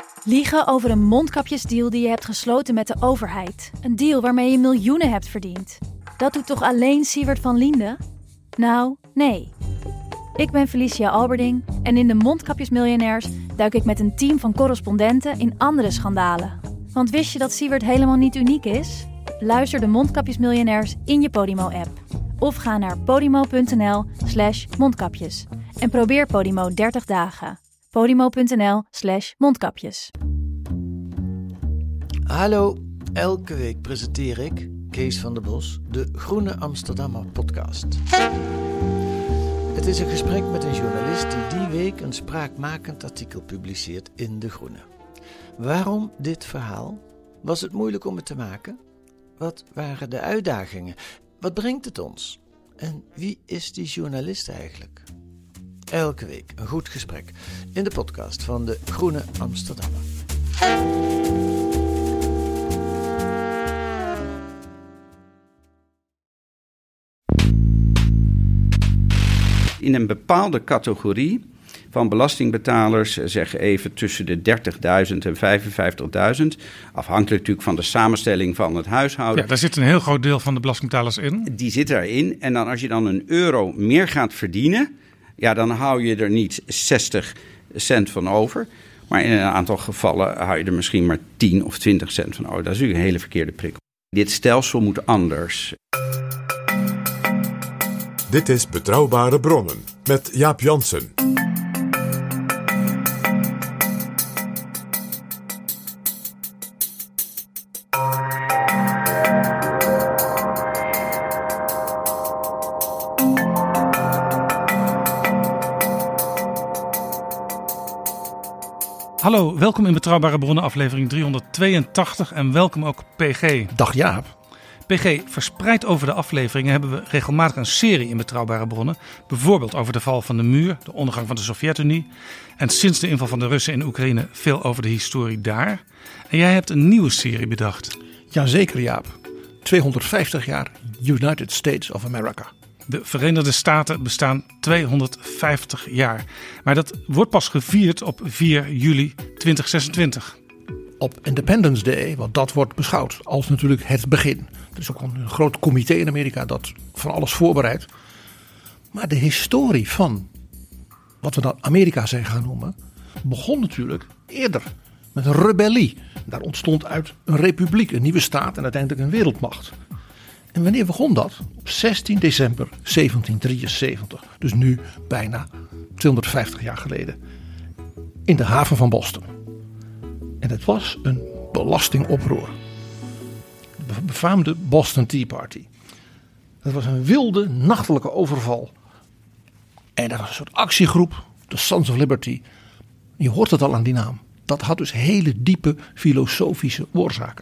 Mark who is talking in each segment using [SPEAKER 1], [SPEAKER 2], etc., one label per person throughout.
[SPEAKER 1] Liegen over een mondkapjesdeal die je hebt gesloten met de overheid. Een deal waarmee je miljoenen hebt verdiend. Dat doet toch alleen Siewert van Liende? Nou, nee. Ik ben Felicia Alberding en in de Mondkapjesmiljonairs duik ik met een team van correspondenten in andere schandalen. Want wist je dat Siewert helemaal niet uniek is? Luister de Mondkapjesmiljonairs in je Podimo-app. Of ga naar podimo.nl/mondkapjes. En probeer Podimo 30 dagen. Podimo.nl/mondkapjes.
[SPEAKER 2] Hallo, elke week presenteer ik, Kees van der Bos, de Groene Amsterdammer podcast. Het is een gesprek met een journalist die week een spraakmakend artikel publiceert in De Groene. Waarom dit verhaal? Was het moeilijk om het te maken? Wat waren de uitdagingen? Wat brengt het ons? En wie is die journalist eigenlijk? Elke week een goed gesprek in de podcast van de Groene Amsterdammer.
[SPEAKER 3] In een bepaalde categorie van belastingbetalers, zeg even tussen de 30.000 en 55.000... afhankelijk natuurlijk van de samenstelling van het huishouden.
[SPEAKER 4] Ja, daar zit een heel groot deel van de belastingbetalers in.
[SPEAKER 3] Die zit erin. En dan als je dan €1 meer gaat verdienen, ja, dan hou je er niet 60 cent van over. Maar in een aantal gevallen hou je er misschien maar 10 of 20 cent van over. Dat is natuurlijk een hele verkeerde prikkel. Dit stelsel moet anders.
[SPEAKER 5] Dit is Betrouwbare Bronnen met Jaap Jansen.
[SPEAKER 4] Hallo, welkom in Betrouwbare Bronnen aflevering 382 en welkom ook PG.
[SPEAKER 6] Dag Jaap.
[SPEAKER 4] PG, verspreid over de afleveringen hebben we regelmatig een serie in Betrouwbare Bronnen. Bijvoorbeeld over de val van de muur, de ondergang van de Sovjet-Unie. En sinds de inval van de Russen in Oekraïne veel over de historie daar. En jij hebt een nieuwe serie bedacht.
[SPEAKER 6] Jazeker Jaap. 250 jaar United States of America.
[SPEAKER 4] De Verenigde Staten bestaan 250 jaar. Maar dat wordt pas gevierd op 4 juli 2026.
[SPEAKER 6] Op Independence Day, want dat wordt beschouwd als natuurlijk het begin. Er is ook een groot comité in Amerika dat van alles voorbereidt. Maar de historie van wat we dan Amerika zijn gaan noemen, begon natuurlijk eerder met een rebellie. Daar ontstond uit een republiek, een nieuwe staat en uiteindelijk een wereldmacht. En wanneer begon dat? Op 16 december 1773. Dus nu bijna 250 jaar geleden. In de haven van Boston. En het was een belastingoproer. De befaamde Boston Tea Party. Dat was een wilde nachtelijke overval. En dat was een soort actiegroep. De Sons of Liberty. Je hoort het al aan die naam. Dat had dus hele diepe filosofische oorzaken.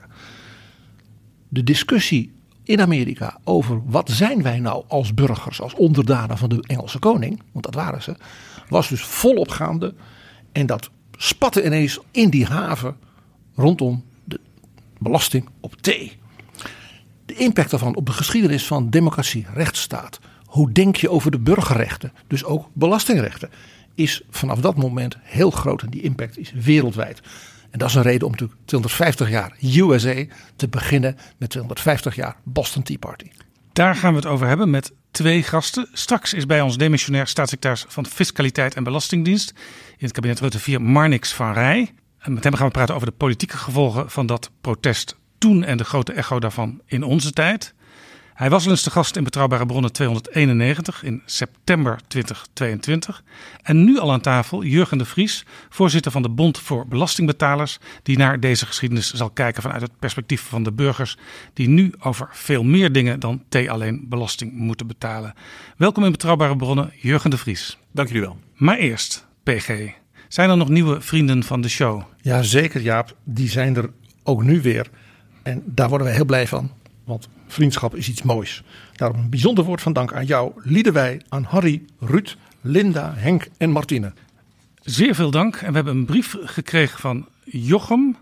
[SPEAKER 6] De discussie in Amerika over wat zijn wij nou als burgers, als onderdanen van de Engelse koning, want dat waren ze, was dus volop gaande. En dat spatte ineens in die haven rondom de belasting op thee. De impact daarvan op de geschiedenis van democratie, rechtsstaat. Hoe denk je over de burgerrechten, dus ook belastingrechten, is vanaf dat moment heel groot en die impact is wereldwijd. En dat is een reden om natuurlijk 250 jaar USA te beginnen met 250 jaar Boston Tea Party.
[SPEAKER 4] Daar gaan we het over hebben met 2 gasten. Straks is bij ons demissionair staatssecretaris van Fiscaliteit en Belastingdienst in het kabinet Rutte 4, Marnix van Rij. En met hem gaan we praten over de politieke gevolgen van dat protest toen en de grote echo daarvan in onze tijd. Hij was al eens de gast in Betrouwbare Bronnen 291 in september 2022. En nu al aan tafel Jurgen de Vries, voorzitter van de Bond voor Belastingbetalers, die naar deze geschiedenis zal kijken vanuit het perspectief van de burgers die nu over veel meer dingen dan alleen belasting moeten betalen. Welkom in Betrouwbare Bronnen, Jurgen de Vries.
[SPEAKER 6] Dank jullie wel.
[SPEAKER 4] Maar eerst, PG, zijn er nog nieuwe vrienden van de show?
[SPEAKER 6] Ja, zeker Jaap. Die zijn er ook nu weer. En daar worden wij heel blij van. Want vriendschap is iets moois. Daarom een bijzonder woord van dank aan jou, Liedewij, aan Harry, Ruud, Linda, Henk en Martine.
[SPEAKER 4] Zeer veel dank. En we hebben een brief gekregen van Jochem.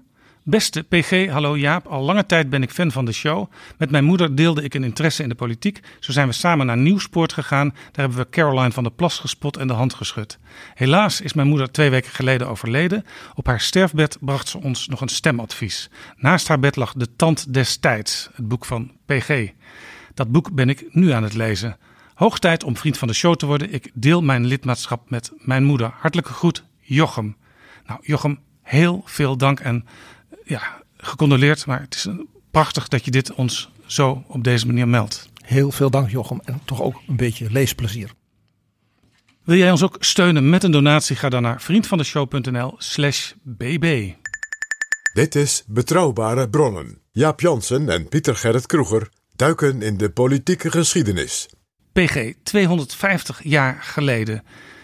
[SPEAKER 4] Beste PG, hallo Jaap. Al lange tijd ben ik fan van de show. Met mijn moeder deelde ik een interesse in de politiek. Zo zijn we samen naar Nieuwspoort gegaan. Daar hebben we Caroline van der Plas gespot en de hand geschud. Helaas is mijn moeder 2 weken geleden overleden. Op haar sterfbed bracht ze ons nog een stemadvies. Naast haar bed lag De Tand des Tijds, het boek van PG. Dat boek ben ik nu aan het lezen. Hoog tijd om vriend van de show te worden. Ik deel mijn lidmaatschap met mijn moeder. Hartelijke groet, Jochem. Nou, Jochem, heel veel dank en gecondoleerd. Maar het is prachtig dat je dit ons zo op deze manier meldt.
[SPEAKER 6] Heel veel dank, Jochem. En toch ook een beetje leesplezier.
[SPEAKER 4] Wil jij ons ook steunen met een donatie? Ga dan naar vriendvandeshow.nl/bb.
[SPEAKER 5] Dit is Betrouwbare Bronnen. Jaap Jansen en Pieter Gerrit Kroeger duiken in de politieke geschiedenis.
[SPEAKER 4] PG, 250 jaar geleden,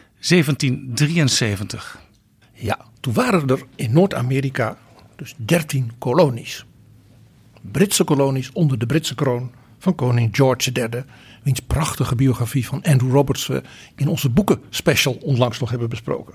[SPEAKER 4] 1773.
[SPEAKER 6] Ja, toen waren er in Noord-Amerika dus 13 kolonies. Britse kolonies onder de Britse kroon van koning George III. Wiens prachtige biografie van Andrew Roberts we in onze boekenspecial onlangs nog hebben besproken.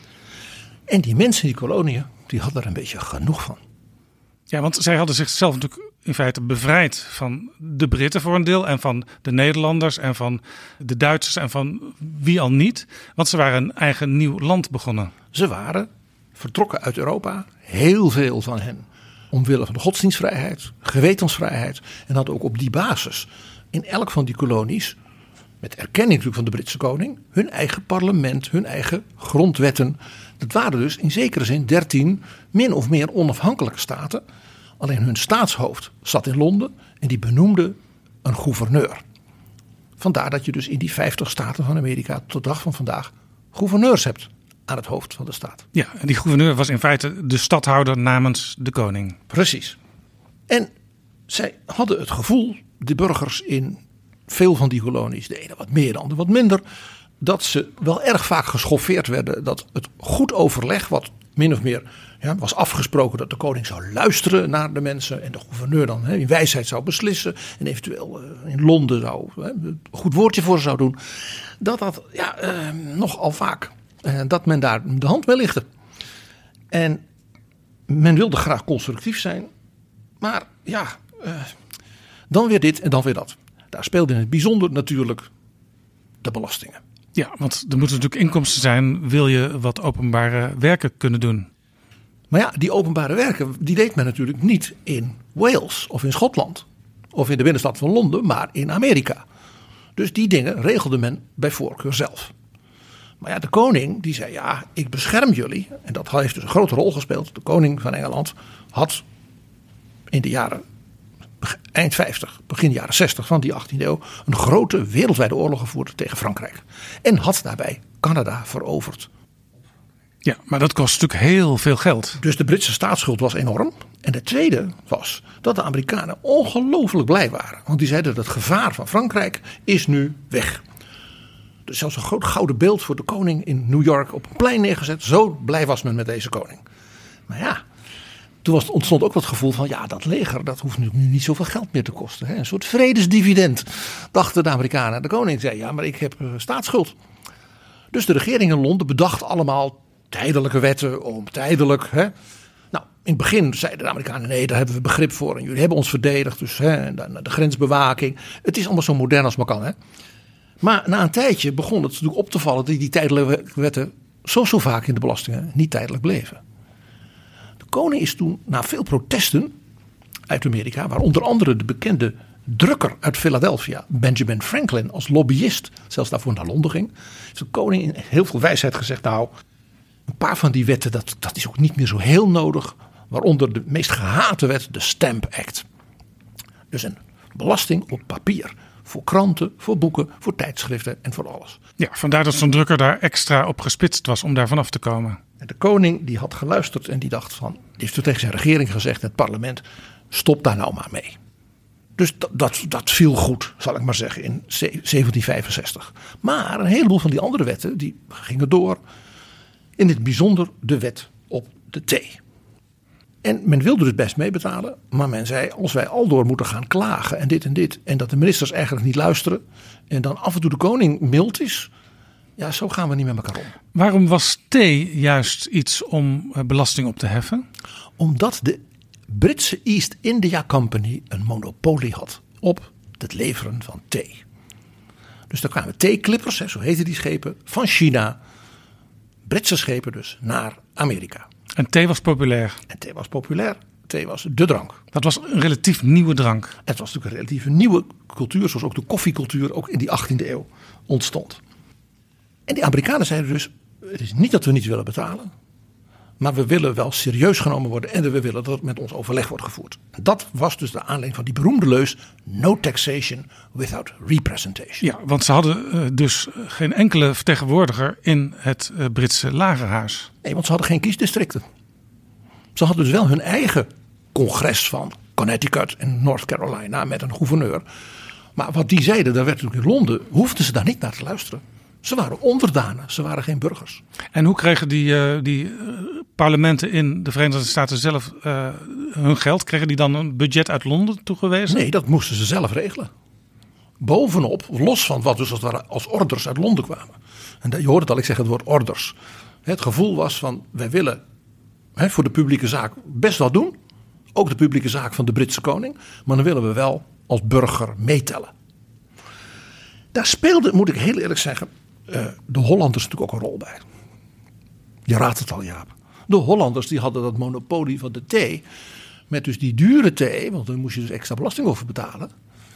[SPEAKER 6] En die mensen in die koloniën, die hadden er een beetje genoeg van.
[SPEAKER 4] Ja, want zij hadden zichzelf natuurlijk in feite bevrijd van de Britten voor een deel. En van de Nederlanders en van de Duitsers en van wie al niet. Want ze waren een eigen nieuw land begonnen.
[SPEAKER 6] Ze waren vertrokken uit Europa, heel veel van hen. Omwille van de godsdienstvrijheid, gewetensvrijheid. En hadden ook op die basis in elk van die kolonies, met erkenning natuurlijk van de Britse koning, hun eigen parlement, hun eigen grondwetten. Dat waren dus in zekere zin 13 min of meer onafhankelijke staten. Alleen hun staatshoofd zat in Londen en die benoemde een gouverneur. Vandaar dat je dus in die 50 staten van Amerika tot de dag van vandaag gouverneurs hebt aan het hoofd van de staat.
[SPEAKER 4] Ja, en die gouverneur was in feite de stadhouder namens de koning.
[SPEAKER 6] Precies. En zij hadden het gevoel, de burgers in veel van die kolonies, de ene wat meer, de andere wat minder, dat ze wel erg vaak geschoffeerd werden. Dat het goed overleg, wat min of meer was afgesproken, dat de koning zou luisteren naar de mensen en de gouverneur dan in wijsheid zou beslissen en eventueel in Londen zou een goed woordje voor ze zou doen. Dat nogal vaak, dat men daar de hand mee lichtte. En men wilde graag constructief zijn, maar dan weer dit en dan weer dat. Daar speelde in het bijzonder natuurlijk de belastingen.
[SPEAKER 4] Ja, want er moeten natuurlijk inkomsten zijn, wil je wat openbare werken kunnen doen.
[SPEAKER 6] Maar ja, die openbare werken, die deed men natuurlijk niet in Wales of in Schotland. Of in de binnenstad van Londen, maar in Amerika. Dus die dingen regelde men bij voorkeur zelf. Maar ja, de koning die zei, ik bescherm jullie. En dat heeft dus een grote rol gespeeld. De koning van Engeland had in de jaren eind 50, begin jaren 60 van die 18e eeuw een grote wereldwijde oorlog gevoerd tegen Frankrijk. En had daarbij Canada veroverd.
[SPEAKER 4] Ja, maar dat kost natuurlijk heel veel geld.
[SPEAKER 6] Dus de Britse staatsschuld was enorm. En de tweede was dat de Amerikanen ongelooflijk blij waren. Want die zeiden dat het gevaar van Frankrijk is nu weg. Dus zelfs een groot gouden beeld voor de koning in New York op een plein neergezet. Zo blij was men met deze koning. Maar ja, toen ontstond ook dat gevoel van dat leger dat hoeft nu niet zoveel geld meer te kosten. Hè? Een soort vredesdividend, dachten de Amerikanen. De koning zei maar ik heb staatsschuld. Dus de regering in Londen bedacht allemaal tijdelijke wetten om tijdelijk. Nou, in het begin zeiden de Amerikanen nee, daar hebben we begrip voor. En jullie hebben ons verdedigd, dus en dan de grensbewaking. Het is allemaal zo modern als maar kan. Hè? Maar na een tijdje begon het natuurlijk op te vallen dat die tijdelijke wetten zo vaak in de belastingen niet tijdelijk bleven. De koning is toen na veel protesten uit Amerika, waar onder andere de bekende drukker uit Philadelphia, Benjamin Franklin, als lobbyist zelfs daarvoor naar Londen ging, heeft de koning in heel veel wijsheid gezegd, een paar van die wetten dat is ook niet meer zo heel nodig, waaronder de meest gehate wet, de Stamp Act. Dus een belasting op papier. Voor kranten, voor boeken, voor tijdschriften en voor alles.
[SPEAKER 4] Ja, vandaar dat zo'n drukker daar extra op gespitst was om daar vanaf te komen.
[SPEAKER 6] En de koning die had geluisterd en die dacht die heeft toen tegen zijn regering gezegd, het parlement, stop daar nou maar mee. Dus dat viel goed, zal ik maar zeggen, in 1765. Maar een heleboel van die andere wetten, die gingen door. In het bijzonder de wet op de thee. En men wilde dus best meebetalen, maar men zei, als wij aldoor moeten gaan klagen en dit en dat de ministers eigenlijk niet luisteren en dan af en toe de koning mild is, zo gaan we niet met elkaar om.
[SPEAKER 4] Waarom was thee juist iets om belasting op te heffen?
[SPEAKER 6] Omdat de Britse East India Company een monopolie had op het leveren van thee. Dus er kwamen theeklippers, zo heten die schepen, van China, Britse schepen dus, naar Amerika.
[SPEAKER 4] En thee was populair.
[SPEAKER 6] En thee was populair. Thee was de drank.
[SPEAKER 4] Dat was een relatief nieuwe drank.
[SPEAKER 6] Het was natuurlijk een relatief nieuwe cultuur, zoals ook de koffiecultuur ook in die 18e eeuw ontstond. En die Amerikanen zeiden dus, het is niet dat we niet willen betalen, maar we willen wel serieus genomen worden en we willen dat het met ons overleg wordt gevoerd. Dat was dus de aanleiding van die beroemde leus, no taxation without representation.
[SPEAKER 4] Ja, want ze hadden dus geen enkele vertegenwoordiger in het Britse lagerhuis.
[SPEAKER 6] Nee, want ze hadden geen kiesdistricten. Ze hadden dus wel hun eigen congres van Connecticut en North Carolina met een gouverneur. Maar wat die zeiden, daar werd natuurlijk in Londen, hoefden ze daar niet naar te luisteren. Ze waren onderdanen, ze waren geen burgers.
[SPEAKER 4] En hoe kregen die parlementen in de Verenigde Staten zelf hun geld? Kregen die dan een budget uit Londen toegewezen?
[SPEAKER 6] Nee, dat moesten ze zelf regelen. Bovenop, los van wat dus als orders uit Londen kwamen. En je hoort het al, ik zeg het woord orders. Het gevoel was van, wij willen voor de publieke zaak best wel doen. Ook de publieke zaak van de Britse koning. Maar dan willen we wel als burger meetellen. Daar speelde, moet ik heel eerlijk zeggen, de Hollanders natuurlijk ook een rol bij. Je raadt het al, Jaap. De Hollanders die hadden dat monopolie van de thee. Met dus die dure thee, want daar moest je dus extra belasting over betalen.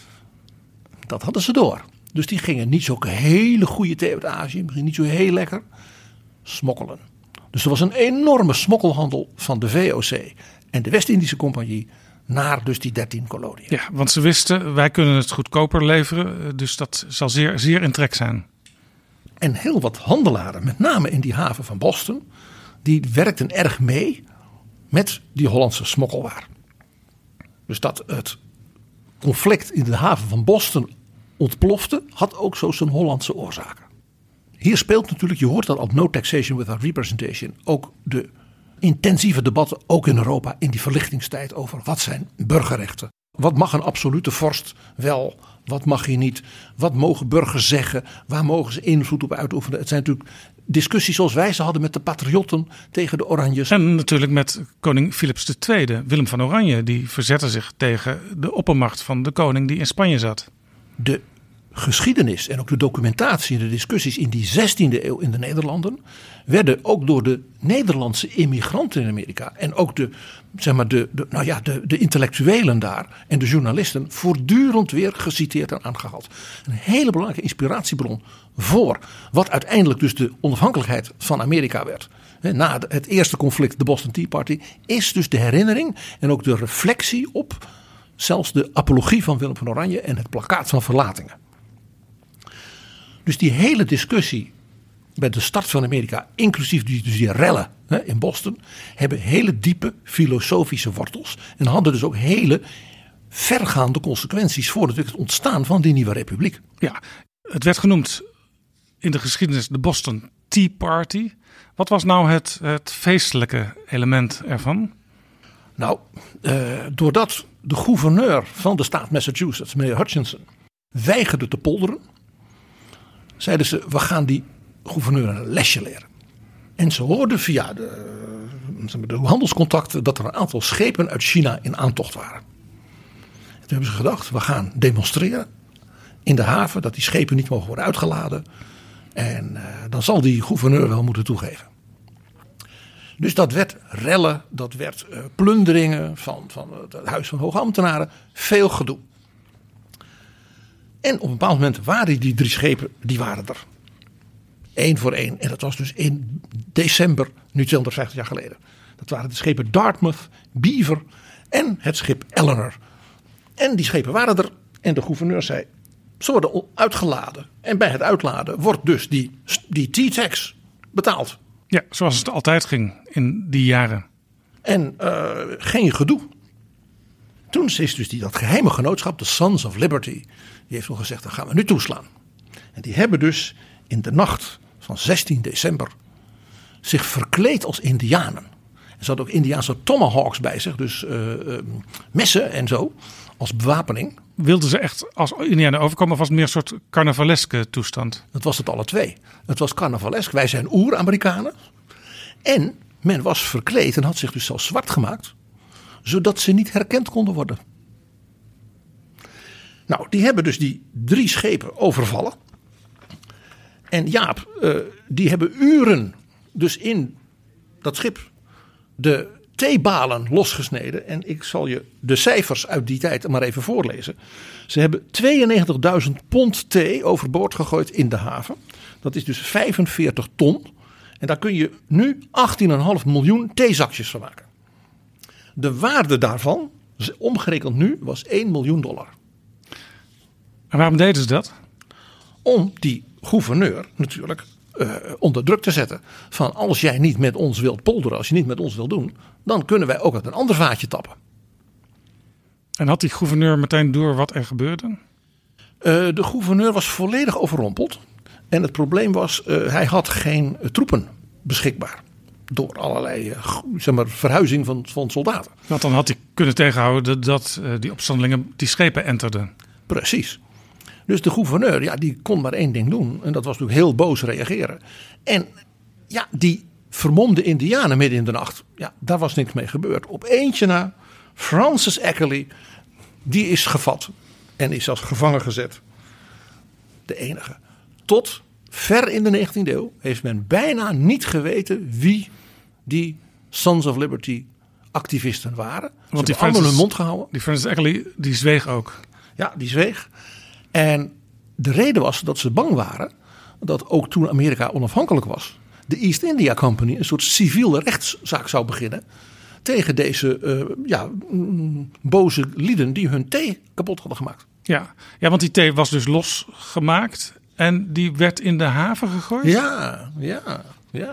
[SPEAKER 6] Dat hadden ze door. Dus die gingen niet zo'n hele goede thee uit Azië, misschien niet zo heel lekker, smokkelen. Dus er was een enorme smokkelhandel van de VOC en de West-Indische Compagnie naar dus die 13 koloniën.
[SPEAKER 4] Ja, want ze wisten, wij kunnen het goedkoper leveren, dus dat zal zeer, zeer in trek zijn.
[SPEAKER 6] En heel wat handelaren, met name in die haven van Boston, die werkten erg mee met die Hollandse smokkelwaar. Dus dat het conflict in de haven van Boston ontplofte, had ook zo zijn Hollandse oorzaken. Hier speelt natuurlijk, je hoort dat al, no taxation without representation, ook de intensieve debatten, ook in Europa, in die verlichtingstijd over wat zijn burgerrechten. Wat mag een absolute vorst wel, wat mag hij niet, wat mogen burgers zeggen, waar mogen ze invloed op uitoefenen. Het zijn natuurlijk discussies zoals wij ze hadden met de patriotten tegen de Oranjes.
[SPEAKER 4] En natuurlijk met koning Philips II, Willem van Oranje, die verzette zich tegen de oppermacht van de koning die in Spanje zat.
[SPEAKER 6] De geschiedenis en ook de documentatie en de discussies in die 16e eeuw in de Nederlanden werden ook door de Nederlandse immigranten in Amerika en ook de intellectuelen daar en de journalisten voortdurend weer geciteerd en aangehaald. Een hele belangrijke inspiratiebron voor wat uiteindelijk dus de onafhankelijkheid van Amerika werd. Na het eerste conflict, de Boston Tea Party, is dus de herinnering en ook de reflectie op zelfs de apologie van Willem van Oranje en het plakkaat van verlatingen. Dus die hele discussie bij de start van Amerika, inclusief die rellen in Boston, hebben hele diepe filosofische wortels. En hadden dus ook hele vergaande consequenties voor het ontstaan van die nieuwe republiek.
[SPEAKER 4] Ja, het werd genoemd in de geschiedenis de Boston Tea Party. Wat was nou het feestelijke element ervan?
[SPEAKER 6] Nou, doordat de gouverneur van de staat Massachusetts, meneer Hutchinson, weigerde te polderen, zeiden ze, we gaan die gouverneur een lesje leren. En ze hoorden via de handelscontacten dat er een aantal schepen uit China in aantocht waren. En toen hebben ze gedacht, we gaan demonstreren in de haven dat die schepen niet mogen worden uitgeladen. En dan zal die gouverneur wel moeten toegeven. Dus dat werd rellen, dat werd plunderingen van het huis van hoge ambtenaren. Veel gedoe. En op een bepaald moment waren die 3 schepen, die waren er. 1 voor 1. En dat was dus in december, nu 250 jaar geleden. Dat waren de schepen Dartmouth, Beaver en het schip Eleanor. En die schepen waren er. En de gouverneur zei, ze worden uitgeladen. En bij het uitladen wordt dus die tea-tax betaald.
[SPEAKER 4] Ja, zoals het altijd ging in die jaren.
[SPEAKER 6] En geen gedoe. Toen is dus dat geheime genootschap, de Sons of Liberty, die heeft nog gezegd, dan gaan we nu toeslaan. En die hebben dus in de nacht van 16 december zich verkleed als indianen. En ze hadden ook Indiaanse tomahawks bij zich, dus messen en zo, als bewapening.
[SPEAKER 4] Wilden ze echt als indianen overkomen of was het meer een soort carnavaleske toestand?
[SPEAKER 6] Dat was het alle twee. Het was carnavalesk, wij zijn oer-Amerikanen. En men was verkleed en had zich dus zelfs zwart gemaakt. zodat ze niet herkend konden worden. Nou, die hebben dus die 3 schepen overvallen. En Jaap, die hebben uren dus in dat schip de theebalen losgesneden. En ik zal je de cijfers uit die tijd maar even voorlezen. Ze hebben 92.000 pond thee overboord gegooid in de haven. Dat is dus 45 ton. En daar kun je nu 18,5 miljoen theezakjes van maken. De waarde daarvan, omgerekend nu, was $1 miljoen.
[SPEAKER 4] En waarom deden ze dat?
[SPEAKER 6] Om die gouverneur natuurlijk onder druk te zetten. Van als jij niet met ons wilt polderen, als je niet met ons wilt doen, dan kunnen wij ook uit een ander vaatje tappen.
[SPEAKER 4] En had die gouverneur meteen door wat er gebeurde?
[SPEAKER 6] De gouverneur was volledig overrompeld. En het probleem was, hij had geen troepen beschikbaar. Door allerlei verhuizing van soldaten.
[SPEAKER 4] Want dan had hij kunnen tegenhouden dat die opstandelingen die schepen enterden.
[SPEAKER 6] Precies. Dus de gouverneur, ja, die kon maar één ding doen. En dat was natuurlijk heel boos reageren. En ja, die vermomde indianen midden in de nacht. Ja, daar was niks mee gebeurd. Op eentje na, Francis Eckerley, die is gevat. En is als gevangen gezet. De enige. Tot ver in de 19e eeuw heeft men bijna niet geweten wie die Sons of Liberty activisten waren. Want die allemaal hun mond gehouden.
[SPEAKER 4] Die Francis Eckerley, die zweeg ook.
[SPEAKER 6] Ja, die zweeg. En de reden was dat ze bang waren dat ook toen Amerika onafhankelijk was, de East India Company een soort civiele rechtszaak zou beginnen tegen deze boze lieden die hun thee kapot hadden gemaakt.
[SPEAKER 4] Ja, want die thee was dus losgemaakt en die werd in de haven gegooid?
[SPEAKER 6] Ja.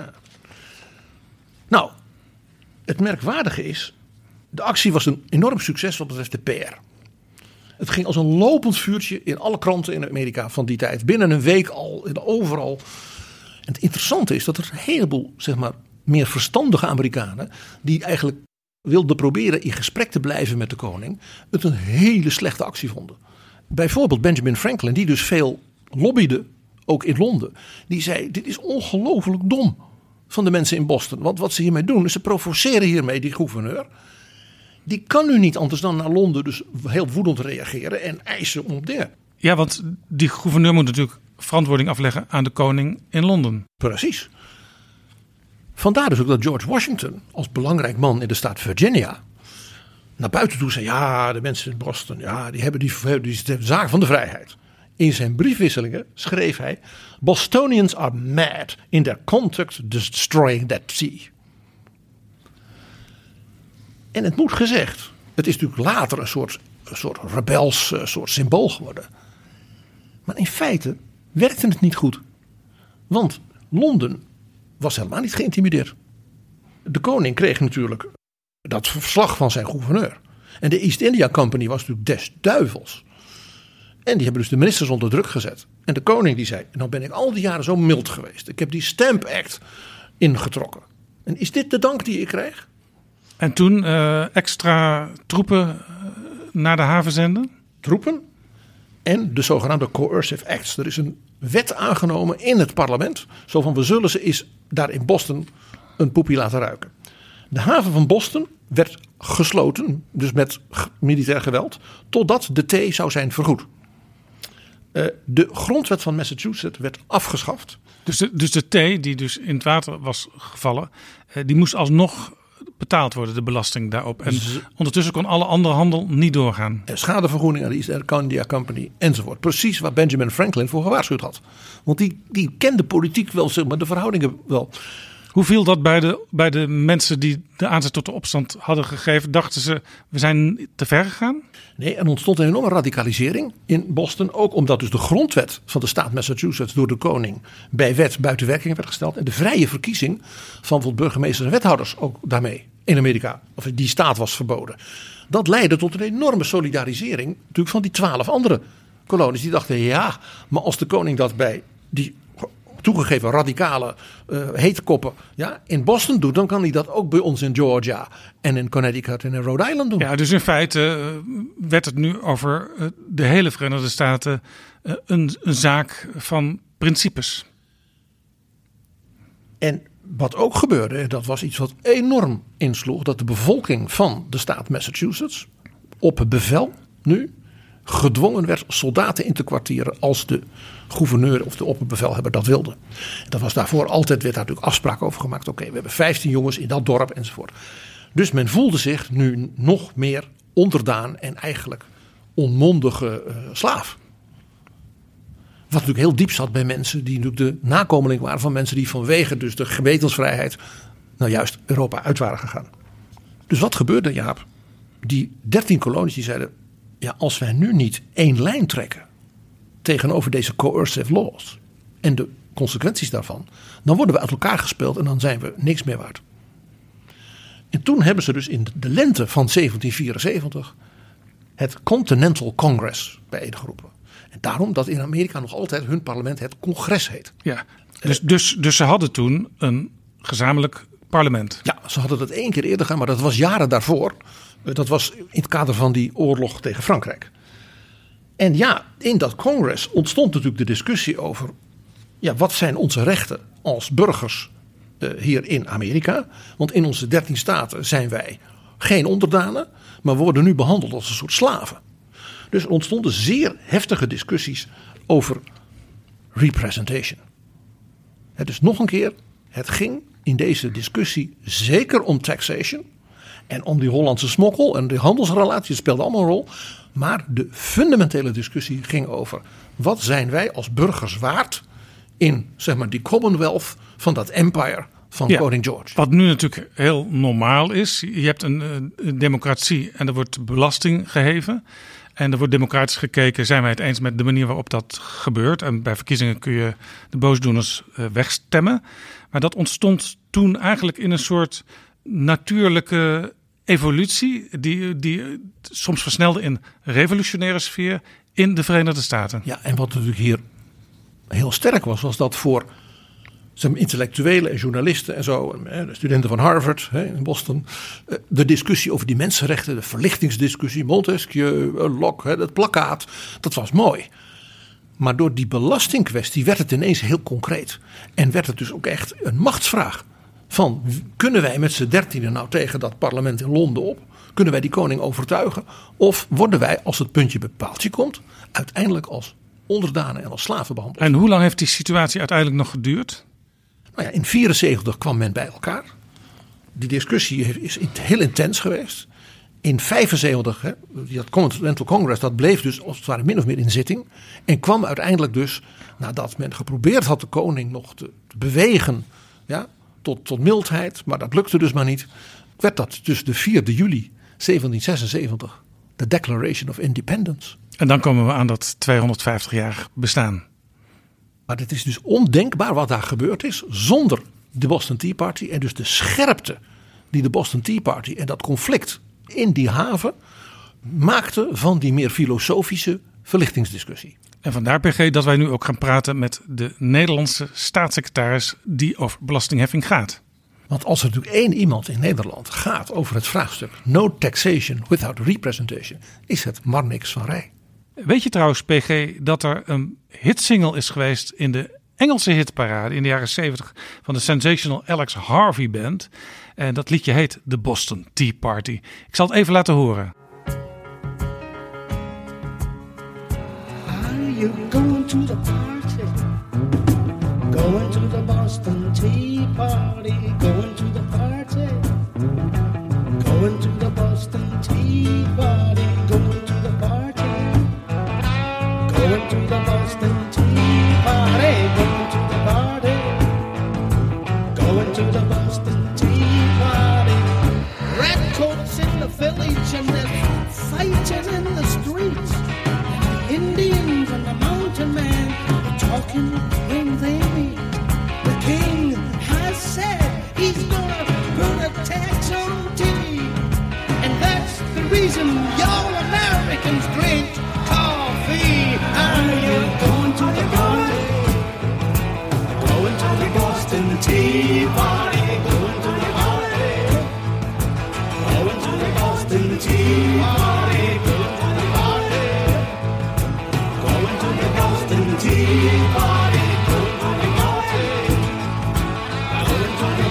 [SPEAKER 6] Nou, het merkwaardige is, de actie was een enorm succes wat betreft de PR. Het ging als een lopend vuurtje in alle kranten in Amerika van die tijd. Binnen een week al, overal. En het interessante is dat er een heleboel, meer verstandige Amerikanen, die eigenlijk wilden proberen in gesprek te blijven met de koning, het een hele slechte actie vonden. Bijvoorbeeld Benjamin Franklin, die dus veel lobbyde, ook in Londen. Die zei, dit is ongelooflijk dom van de mensen in Boston. Want wat ze hiermee doen, is ze provoceren hiermee die gouverneur. Die kan nu niet anders dan naar Londen dus heel woedend reageren en eisen om dingen.
[SPEAKER 4] Ja, want die gouverneur moet natuurlijk verantwoording afleggen aan de koning in Londen.
[SPEAKER 6] Precies. Vandaar dus ook dat George Washington als belangrijk man in de staat Virginia naar buiten toe zei, ja, de mensen in Boston, ja, die hebben die zaak van de vrijheid. In zijn briefwisselingen schreef hij, Bostonians are mad in their conduct destroying that sea. En het moet gezegd, het is natuurlijk later een soort rebels soort symbool geworden. Maar in feite werkte het niet goed. Want Londen was helemaal niet geïntimideerd. De koning kreeg natuurlijk dat verslag van zijn gouverneur. En de East India Company was natuurlijk des duivels. En die hebben dus de ministers onder druk gezet. En de koning die zei, nou ben ik al die jaren zo mild geweest. Ik heb die Stamp Act ingetrokken. En is dit de dank die ik krijg?
[SPEAKER 4] En toen extra troepen naar de haven zenden?
[SPEAKER 6] Troepen en de zogenaamde coercive acts. Er is een wet aangenomen in het parlement. Zo van, we zullen ze eens daar in Boston een poepie laten ruiken. De haven van Boston werd gesloten, dus met militair geweld, totdat de thee zou zijn vergoed. De grondwet van Massachusetts werd afgeschaft.
[SPEAKER 4] Dus de thee die dus in het water was gevallen, die moest alsnog betaald worden, de belasting daarop. En ondertussen kon alle andere handel niet doorgaan.
[SPEAKER 6] Schadevergoeding aan de East India Company enzovoort. Precies waar Benjamin Franklin voor gewaarschuwd had. Want die kende politiek wel, maar de verhoudingen wel.
[SPEAKER 4] Hoe viel dat bij de mensen die de aanzet tot de opstand hadden gegeven? Dachten ze, we zijn te ver gegaan?
[SPEAKER 6] Nee, er ontstond een enorme radicalisering in Boston. Ook omdat dus de grondwet van de staat Massachusetts door de koning bij wet buiten werking werd gesteld. En de vrije verkiezing van bijvoorbeeld burgemeesters en wethouders ook daarmee in Amerika. Of die staat was verboden. Dat leidde tot een enorme solidarisering natuurlijk van die 12 andere kolonies. Die dachten, ja, maar als de koning dat bij die toegegeven radicale heetkoppen in Boston doet, dan kan hij dat ook bij ons in Georgia en in Connecticut en in Rhode Island doen.
[SPEAKER 4] Ja, dus in feite werd het nu over de hele Verenigde Staten een zaak van principes.
[SPEAKER 6] En wat ook gebeurde, dat was iets wat enorm insloeg, dat de bevolking van de staat Massachusetts op bevel nu gedwongen werd soldaten in te kwartieren als de gouverneur of de opperbevelhebber dat wilde. Dat was daarvoor altijd, werd daar natuurlijk afspraak over gemaakt. Oké, we hebben 15 jongens in dat dorp enzovoort. Dus men voelde zich nu nog meer onderdaan en eigenlijk onmondige slaaf. Wat natuurlijk heel diep zat bij mensen die natuurlijk de nakomeling waren van mensen die vanwege dus de gewetensvrijheid nou juist Europa uit waren gegaan. Dus wat gebeurde, Jaap? Die 13 kolonies die zeiden, ja, als wij nu niet één lijn trekken tegenover deze coercive laws en de consequenties daarvan, dan worden we uit elkaar gespeeld en dan zijn we niks meer waard. En toen hebben ze dus in de lente van 1774 het Continental Congress bijeengeroepen. En daarom dat in Amerika nog altijd hun parlement het congres heet.
[SPEAKER 4] Ja, dus ze hadden toen een gezamenlijk parlement.
[SPEAKER 6] Ja, ze hadden dat 1 keer eerder gedaan, maar dat was jaren daarvoor. Dat was in het kader van die oorlog tegen Frankrijk. En ja, in dat congres ontstond natuurlijk de discussie over, ja, wat zijn onze rechten als burgers hier in Amerika? Want in onze 13 staten zijn wij geen onderdanen, maar worden nu behandeld als een soort slaven. Dus er ontstonden zeer heftige discussies over representation. Dus nog een keer, het ging in deze discussie zeker om taxation en om die Hollandse smokkel en de handelsrelaties speelden allemaal een rol. Maar de fundamentele discussie ging over, wat zijn wij als burgers waard in, zeg maar, die Commonwealth van dat empire van koning George.
[SPEAKER 4] Wat nu natuurlijk heel normaal is. Je hebt een democratie en er wordt belasting geheven. En er wordt democratisch gekeken, zijn wij het eens met de manier waarop dat gebeurt. En bij verkiezingen kun je de boosdoeners wegstemmen. Maar dat ontstond toen eigenlijk in een soort natuurlijke evolutie. Die soms versnelde in revolutionaire sfeer in de Verenigde Staten.
[SPEAKER 6] Ja, en wat natuurlijk hier heel sterk was dat voor intellectuelen en journalisten en zo, de studenten van Harvard in Boston, de discussie over die mensenrechten, de verlichtingsdiscussie, Montesquieu, Locke, het plakkaat, dat was mooi. Maar door die belastingkwestie werd het ineens heel concreet. En werd het dus ook echt een machtsvraag. Van, kunnen wij met z'n 13 nou tegen dat parlement in Londen op? Kunnen wij die koning overtuigen? Of worden wij, als het puntje bij paaltje komt, uiteindelijk als onderdanen en als slaven behandeld?
[SPEAKER 4] En hoe lang heeft die situatie uiteindelijk nog geduurd?
[SPEAKER 6] Nou ja, in 1974 kwam men bij elkaar. Die discussie is heel intens geweest. In 1975, dat Continental Congress, dat bleef dus als het ware min of meer in zitting. En kwam uiteindelijk dus, nadat men geprobeerd had de koning nog te bewegen, ja, tot mildheid. Maar dat lukte dus maar niet. Werd dat dus de 4 juli 1776, de Declaration of Independence.
[SPEAKER 4] En dan komen we aan dat 250-jarig bestaan.
[SPEAKER 6] Maar het is dus ondenkbaar wat daar gebeurd is zonder de Boston Tea Party. En dus de scherpte die de Boston Tea Party en dat conflict in die haven maakte van die meer filosofische verlichtingsdiscussie.
[SPEAKER 4] En vandaar, PG, dat wij nu ook gaan praten met de Nederlandse staatssecretaris die over belastingheffing gaat.
[SPEAKER 6] Want als er natuurlijk 1 iemand in Nederland gaat over het vraagstuk no taxation without representation, is het Marnix van Rij.
[SPEAKER 4] Weet je trouwens, PG, dat er een hitsingle is geweest in de Engelse hitparade in de jaren 70 van de Sensational Alex Harvey Band. En dat liedje heet The Boston Tea Party. Ik zal het even laten horen.
[SPEAKER 7] Are you going to the party? Going to the Boston Tea Party. Going to the party. Going to the Boston Tea Party. Going to the party. Going to the Boston Tea Party. Going to the party. Going to the Boston Tea Party. Redcoats in the village and they're fighting in the streets. And the Indians and the mountain men are talking when they meet. The king has said he's gonna put a tax on tea. And that's the reason y'all Americans drink coffee. Are you going to the party? Going to the Boston Tea Party. Going to the party. Going to the Boston Tea Party. Going to the party. Going to the Boston Tea Party. Going to the party. Going to the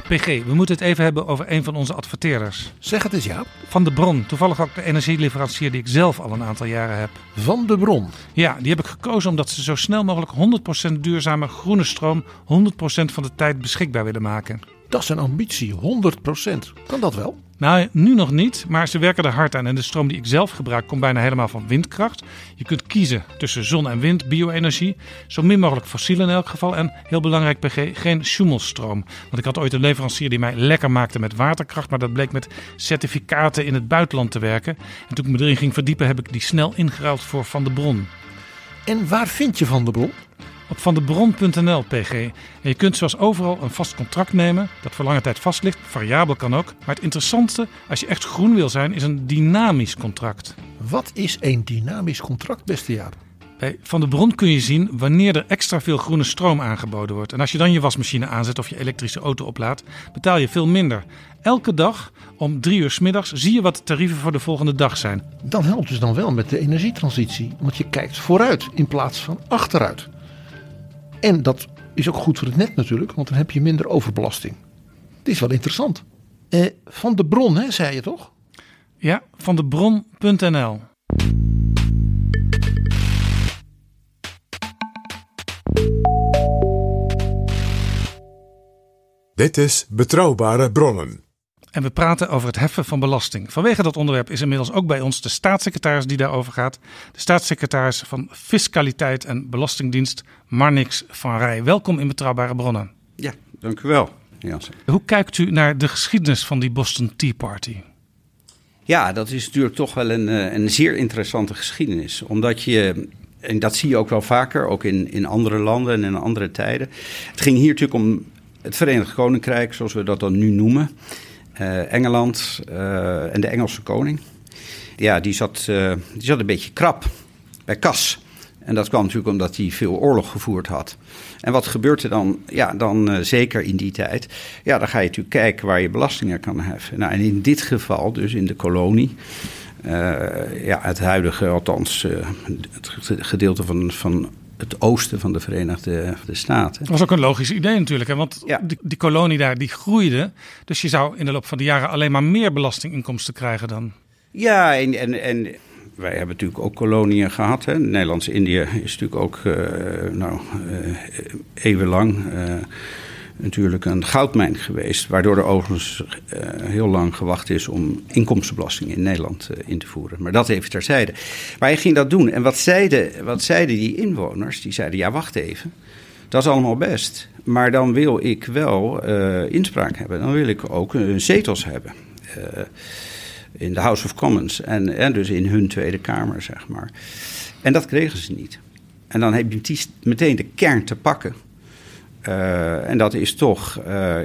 [SPEAKER 4] PG, we moeten het even hebben over een van onze adverteerders.
[SPEAKER 6] Zeg het eens, Jaap.
[SPEAKER 4] Van de Bron, toevallig ook de energieleverancier die ik zelf al een aantal jaren heb.
[SPEAKER 6] Van de Bron.
[SPEAKER 4] Ja, die heb ik gekozen omdat ze zo snel mogelijk 100% duurzame groene stroom 100% van de tijd beschikbaar willen maken.
[SPEAKER 6] Dat is een ambitie, 100%. Kan dat wel?
[SPEAKER 4] Nou, nu nog niet, maar ze werken er hard aan. En de stroom die ik zelf gebruik komt bijna helemaal van windkracht. Je kunt kiezen tussen zon en wind, bio-energie. Zo min mogelijk fossiel in elk geval. En heel belangrijk, PG, geen sjoemelstroom. Want ik had ooit een leverancier die mij lekker maakte met waterkracht. Maar dat bleek met certificaten in het buitenland te werken. En toen ik me erin ging verdiepen, heb ik die snel ingeruild voor Van de Bron.
[SPEAKER 6] En waar vind je Van de Bron?
[SPEAKER 4] Op vandebron.nl, PG. En je kunt zoals overal een vast contract nemen dat voor lange tijd vast ligt. Variabel kan ook. Maar het interessantste, als je echt groen wil zijn, is een dynamisch contract.
[SPEAKER 6] Wat is een dynamisch contract, beste Jaap?
[SPEAKER 4] Bij Van de Bron kun je zien wanneer er extra veel groene stroom aangeboden wordt. En als je dan je wasmachine aanzet of je elektrische auto oplaadt, betaal je veel minder. Elke dag om 3 uur 's middags zie je wat de tarieven voor de volgende dag zijn.
[SPEAKER 6] Dan helpt dus dan wel met de energietransitie. Want je kijkt vooruit in plaats van achteruit. En dat is ook goed voor het net natuurlijk, want dan heb je minder overbelasting. Het is wel interessant. Van de Bron, hè, zei je toch?
[SPEAKER 4] Ja, vandebron.nl.
[SPEAKER 5] Dit is Betrouwbare Bronnen.
[SPEAKER 4] En we praten over het heffen van belasting. Vanwege dat onderwerp is inmiddels ook bij ons de staatssecretaris die daarover gaat. De staatssecretaris van Fiscaliteit en Belastingdienst, Marnix van Rij. Welkom in Betrouwbare Bronnen.
[SPEAKER 3] Ja, dank u wel, Jansen.
[SPEAKER 4] Hoe kijkt u naar de geschiedenis van die Boston Tea Party?
[SPEAKER 3] Ja, dat is natuurlijk toch wel een zeer interessante geschiedenis. Omdat je, en dat zie je ook wel vaker, ook in andere landen en in andere tijden. Het ging hier natuurlijk om het Verenigd Koninkrijk, zoals we dat dan nu noemen. Engeland en de Engelse koning. Ja, die zat een beetje krap bij kas. En dat kwam natuurlijk omdat hij veel oorlog gevoerd had. En wat gebeurt er dan? Ja, dan zeker in die tijd. Ja, dan ga je natuurlijk kijken waar je belastingen kan heffen. Nou, en in dit geval dus in de kolonie. Het huidige, althans het gedeelte van het oosten van de Verenigde Staten.
[SPEAKER 4] Dat was ook een logisch idee natuurlijk. Hè? Want ja, die kolonie daar die groeide. Dus je zou in de loop van de jaren alleen maar meer belastinginkomsten krijgen dan.
[SPEAKER 3] Ja, en wij hebben natuurlijk ook koloniën gehad. Hè. Nederlands-Indië is natuurlijk ook eeuwenlang natuurlijk een goudmijn geweest. Waardoor er overigens heel lang gewacht is om inkomstenbelasting in Nederland in te voeren. Maar dat even terzijde. Maar hij ging dat doen. En wat zeiden die inwoners? Die zeiden, ja, wacht even. Dat is allemaal best. Maar dan wil ik wel inspraak hebben. Dan wil ik ook zetels hebben. In de House of Commons. En dus in hun Tweede Kamer, zeg maar. En dat kregen ze niet. En dan heb je meteen de kern te pakken. En dat is toch,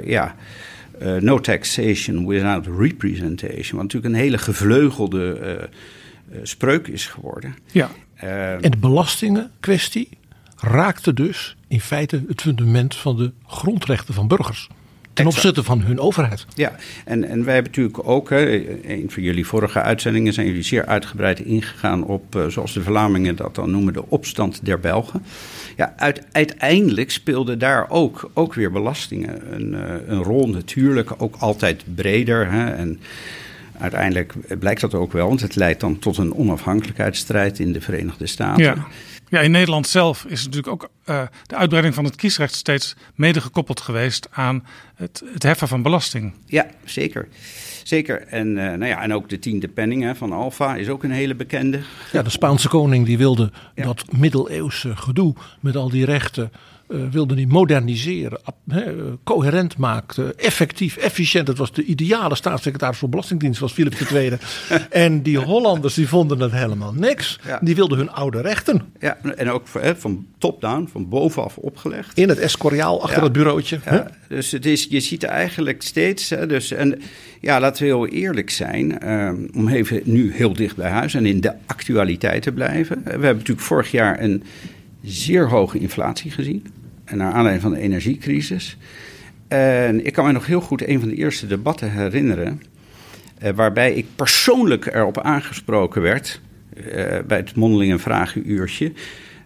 [SPEAKER 3] no taxation without representation. Wat natuurlijk een hele gevleugelde spreuk is geworden.
[SPEAKER 6] Ja. En de belastingenkwestie raakte dus in feite het fundament van de grondrechten van burgers. Ten opzichte van hun overheid.
[SPEAKER 3] Ja, en wij hebben natuurlijk ook, een van jullie vorige uitzendingen zijn jullie zeer uitgebreid ingegaan op, zoals de Vlamingen dat dan noemen, de opstand der Belgen. Ja, uiteindelijk speelden daar ook weer belastingen een rol natuurlijk, ook altijd breder. Hè, en uiteindelijk blijkt dat ook wel, want het leidt dan tot een onafhankelijkheidsstrijd in de Verenigde Staten.
[SPEAKER 4] Ja. Ja, in Nederland zelf is natuurlijk ook de uitbreiding van het kiesrecht steeds mede gekoppeld geweest aan het heffen van belasting.
[SPEAKER 3] Ja, zeker. Zeker. En ook de 10e penning van Alfa is ook een hele bekende.
[SPEAKER 6] Ja, de Spaanse koning die wilde dat middeleeuwse gedoe met al die rechten wilde die moderniseren, coherent maakte, effectief, efficiënt. Het was de ideale staatssecretaris voor Belastingdienst, was Philip II. En die Hollanders die vonden het helemaal niks. Ja. Die wilden hun oude rechten.
[SPEAKER 3] Ja, en ook van top-down, van bovenaf opgelegd.
[SPEAKER 6] In het Escoriaal, achter het bureautje.
[SPEAKER 3] Ja. Dus je ziet er eigenlijk steeds. Laten we heel eerlijk zijn. Om even nu heel dicht bij huis en in de actualiteit te blijven. We hebben natuurlijk vorig jaar een zeer hoge inflatie gezien. En naar aanleiding van de energiecrisis. En ik kan me nog heel goed een van de eerste debatten herinneren. Waarbij ik persoonlijk erop aangesproken werd. Bij het mondeling- en vragenuurtje.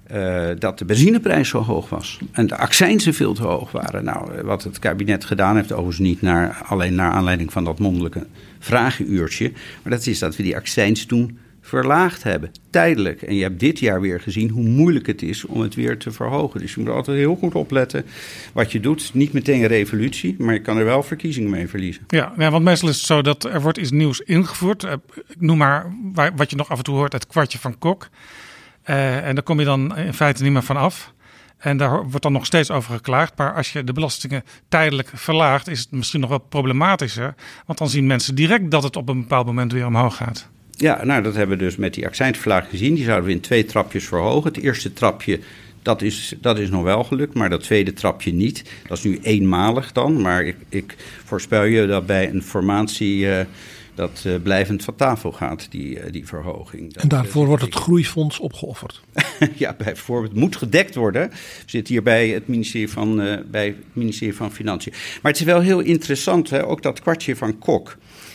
[SPEAKER 3] dat de benzineprijs zo hoog was. En de accijnzen veel te hoog waren. Nou, wat het kabinet gedaan heeft, overigens niet alleen naar aanleiding van dat mondelijke vragenuurtje. Maar dat is dat we die accijns toen verlaagd hebben. Tijdelijk. En je hebt dit jaar weer gezien hoe moeilijk het is om het weer te verhogen. Dus je moet altijd heel goed opletten wat je doet. Niet meteen een revolutie, maar je kan er wel verkiezingen mee verliezen.
[SPEAKER 4] Ja, want meestal is het zo dat er wordt iets nieuws ingevoerd. Ik noem maar wat je nog af en toe hoort, het kwartje van Kok. En daar kom je dan in feite niet meer van af. En daar wordt dan nog steeds over geklaagd. Maar als je de belastingen tijdelijk verlaagt, is het misschien nog wel problematischer. Want dan zien mensen direct dat het op een bepaald moment weer omhoog gaat. Ja,
[SPEAKER 3] nou dat hebben we dus met die accijnsverlaging gezien. Die zouden we in 2 trapjes verhogen. Het eerste trapje, dat is nog wel gelukt, maar dat tweede trapje niet. Dat is nu eenmalig dan. Maar ik voorspel je dat bij een formatie dat blijvend van tafel gaat, die verhoging.
[SPEAKER 6] En daarvoor wordt het groeifonds opgeofferd.
[SPEAKER 3] Ja, bijvoorbeeld. Het moet gedekt worden. Zit hier bij het ministerie van Financiën. Maar het is wel heel interessant, hè, ook dat kwartje van Kok.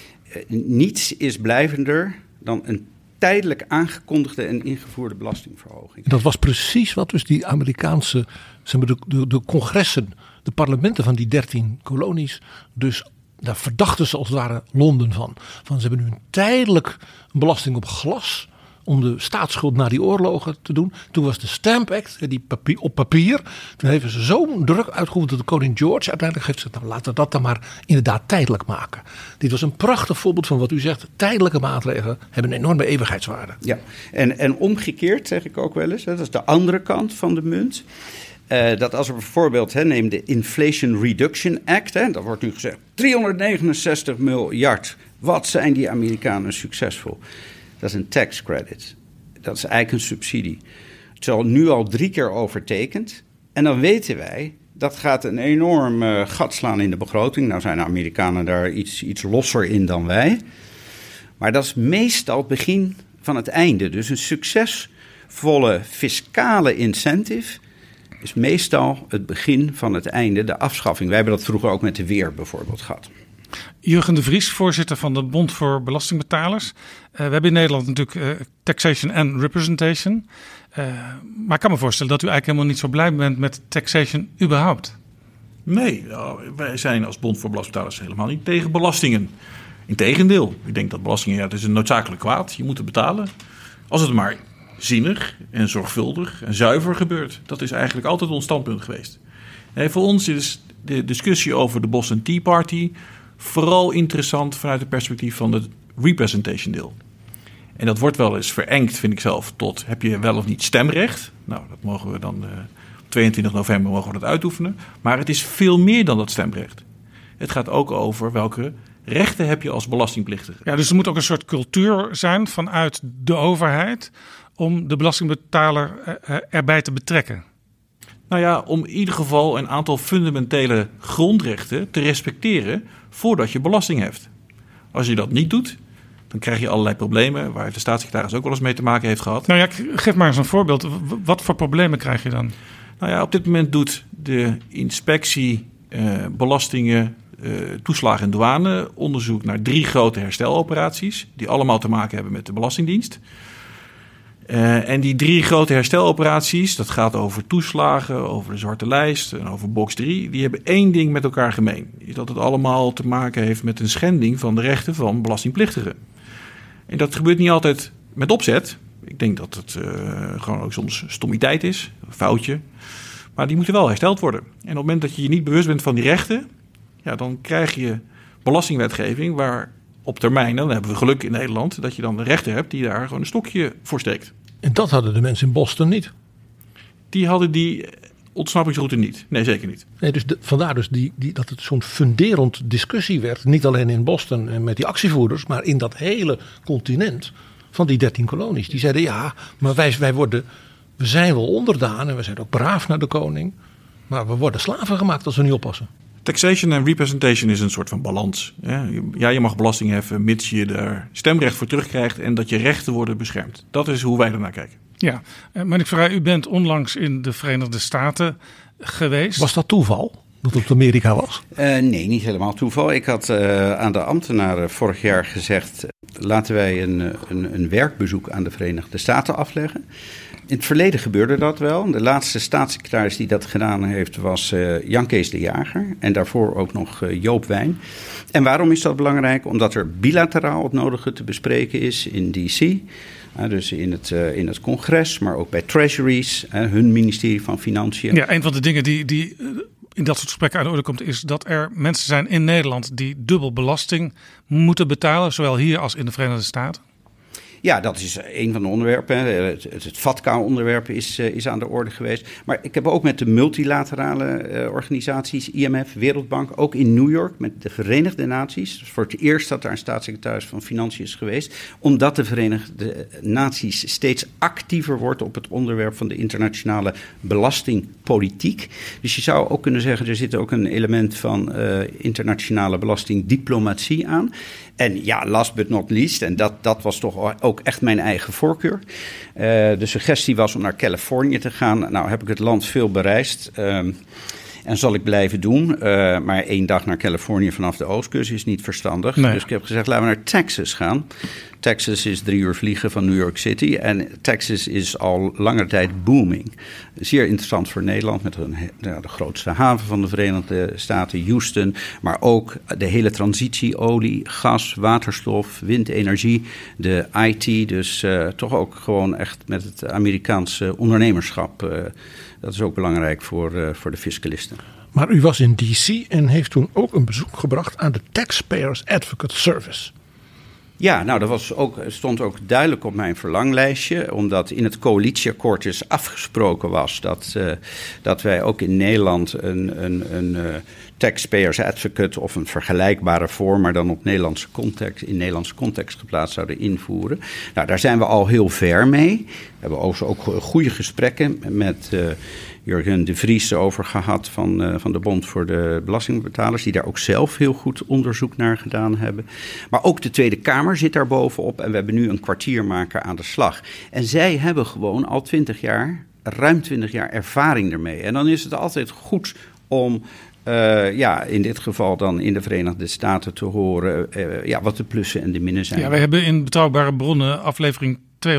[SPEAKER 3] Niets is blijvender dan een tijdelijk aangekondigde en ingevoerde belastingverhoging.
[SPEAKER 6] Dat was precies wat dus die Amerikaanse, de congressen, de parlementen van die 13 kolonies, dus daar verdachten ze als het ware Londen van. Van ze hebben nu een tijdelijk belasting op glas om de staatsschuld na die oorlogen te doen. Toen was de Stamp Act, op papier. Toen hebben ze zo'n druk uitgeoefend dat de koning George uiteindelijk heeft gezegd, nou laten we dat dan maar inderdaad tijdelijk maken. Dit was een prachtig voorbeeld van wat u zegt. Tijdelijke maatregelen hebben een enorme eeuwigheidswaarde.
[SPEAKER 3] Ja, en omgekeerd zeg ik ook wel eens, dat is de andere kant van de munt. Dat als we bijvoorbeeld, neem de Inflation Reduction Act, dat wordt nu gezegd 369 miljard. Wat zijn die Amerikanen succesvol? Dat is een tax credit. Dat is eigenlijk een subsidie. Het is al nu al 3 keer overtekend. En dan weten wij, dat gaat een enorm gat slaan in de begroting. Nou zijn de Amerikanen daar iets losser in dan wij. Maar dat is meestal het begin van het einde. Dus een succesvolle fiscale incentive is meestal het begin van het einde, de afschaffing. Wij hebben dat vroeger ook met de weer bijvoorbeeld gehad.
[SPEAKER 4] Jurgen de Vries, voorzitter van de Bond voor Belastingbetalers. We hebben in Nederland natuurlijk taxation en representation. Maar ik kan me voorstellen dat u eigenlijk helemaal niet zo blij bent met taxation überhaupt.
[SPEAKER 8] Nee, wij zijn als Bond voor Belastingbetalers helemaal niet tegen belastingen. Integendeel, ik denk dat belastingen, het is een noodzakelijk kwaad. Je moet het betalen. Als het maar zinnig en zorgvuldig en zuiver gebeurt. Dat is eigenlijk altijd ons standpunt geweest. Voor ons is de discussie over de Boston Tea Party vooral interessant vanuit het perspectief van het representation deel. En dat wordt wel eens verengd, vind ik zelf, tot heb je wel of niet stemrecht. Nou, dat mogen we dan op 22 november mogen we dat uitoefenen. Maar het is veel meer dan dat stemrecht. Het gaat ook over welke rechten heb je als belastingplichtige.
[SPEAKER 4] Ja, dus er moet ook een soort cultuur zijn vanuit de overheid om de belastingbetaler erbij te betrekken.
[SPEAKER 8] Nou ja, om in ieder geval een aantal fundamentele grondrechten te respecteren voordat je belasting heft. Als je dat niet doet, dan krijg je allerlei problemen waar de staatssecretaris ook wel eens mee te maken heeft gehad.
[SPEAKER 4] Nou ja, geef maar eens een voorbeeld. Wat voor problemen krijg je dan?
[SPEAKER 8] Nou ja, op dit moment doet de inspectie belastingen, toeslagen en douane onderzoek naar 3 grote hersteloperaties die allemaal te maken hebben met de Belastingdienst. En die 3 grote hersteloperaties, dat gaat over toeslagen, over de zwarte lijst en over box 3, die hebben 1 ding met elkaar gemeen. Dat het allemaal te maken heeft met een schending van de rechten van belastingplichtigen. En dat gebeurt niet altijd met opzet. Ik denk dat het gewoon ook soms stommiteit is, een foutje. Maar die moeten wel hersteld worden. En op het moment dat je je niet bewust bent van die rechten, ja, dan krijg je belastingwetgeving waar op termijn, dan hebben we geluk in Nederland, dat je dan de rechter hebt die daar gewoon een stokje voor steekt.
[SPEAKER 6] En dat hadden de mensen in Boston niet.
[SPEAKER 8] Die hadden die ontsnappingsroute niet. Nee, zeker niet.
[SPEAKER 6] Nee, dus vandaar dus dat het zo'n funderend discussie werd. Niet alleen in Boston en met die actievoerders, maar in dat hele continent van die 13 kolonies. Die zeiden ja, maar we zijn wel onderdaan en we zijn ook braaf naar de koning. Maar we worden slaven gemaakt als we niet oppassen.
[SPEAKER 8] Taxation en representation is een soort van balans. Ja, je mag belasting heffen mits je er stemrecht voor terugkrijgt en dat je rechten worden beschermd. Dat is hoe wij ernaar kijken.
[SPEAKER 4] Ja, maar ik vraag, u bent onlangs in de Verenigde Staten geweest.
[SPEAKER 6] Was dat toeval dat het Amerika was?
[SPEAKER 3] Nee, niet helemaal toeval. Ik had aan de ambtenaren vorig jaar gezegd, laten wij een werkbezoek aan de Verenigde Staten afleggen. In het verleden gebeurde dat wel. De laatste staatssecretaris die dat gedaan heeft was Jan Kees de Jager. En daarvoor ook nog Joop Wijn. En waarom is dat belangrijk? Omdat er bilateraal het nodige te bespreken is in D.C., dus in het congres, maar ook bij treasuries, hun ministerie van Financiën.
[SPEAKER 4] Ja, een van de dingen die in dat soort gesprekken aan de orde komt, is dat er mensen zijn in Nederland die dubbel belasting moeten betalen, zowel hier als in de Verenigde Staten.
[SPEAKER 3] Ja, dat is een van de onderwerpen. Het FATCA-onderwerp is aan de orde geweest. Maar ik heb ook met de multilaterale organisaties, IMF, Wereldbank, ook in New York met de Verenigde Naties. Dus voor het eerst dat daar een staatssecretaris van Financiën is geweest. Omdat de Verenigde Naties steeds actiever wordt op het onderwerp van de internationale belastingpolitiek. Dus je zou ook kunnen zeggen, er zit ook een element van internationale belastingdiplomatie aan. En ja, last but not least, en dat was toch ook echt mijn eigen voorkeur. De suggestie was om naar Californië te gaan. Nou heb ik het land veel bereisd en zal ik blijven doen. Maar 1 dag naar Californië vanaf de oostkust is niet verstandig. Nee. Dus ik heb gezegd, laten we naar Texas gaan. Texas is 3 uur vliegen van New York City. En Texas is al langere tijd booming. Zeer interessant voor Nederland met de grootste haven van de Verenigde Staten, Houston. Maar ook de hele transitie, olie, gas, waterstof, windenergie, de IT. Dus toch ook gewoon echt met het Amerikaanse ondernemerschap. Dat is ook belangrijk voor de fiscalisten.
[SPEAKER 6] Maar u was in D.C. en heeft toen ook een bezoek gebracht aan de Taxpayers Advocate Service.
[SPEAKER 3] Ja, nou dat stond ook duidelijk op mijn verlanglijstje, omdat in het coalitieakkoord dus afgesproken was dat wij ook in Nederland een taxpayers advocate of een vergelijkbare vorm, maar dan in Nederlandse context geplaatst zouden invoeren. Nou, daar zijn we al heel ver mee. We hebben ook goede gesprekken met Jurgen de Vries over gehad van de Bond voor de Belastingbetalers, die daar ook zelf heel goed onderzoek naar gedaan hebben. Maar ook de Tweede Kamer zit daar bovenop en we hebben nu een kwartiermaker aan de slag. En zij hebben gewoon al ruim 20 jaar ervaring ermee. En dan is het altijd goed om in dit geval dan in de Verenigde Staten te horen wat de plussen en de minnen zijn.
[SPEAKER 4] Ja, wij hebben in Betrouwbare Bronnen aflevering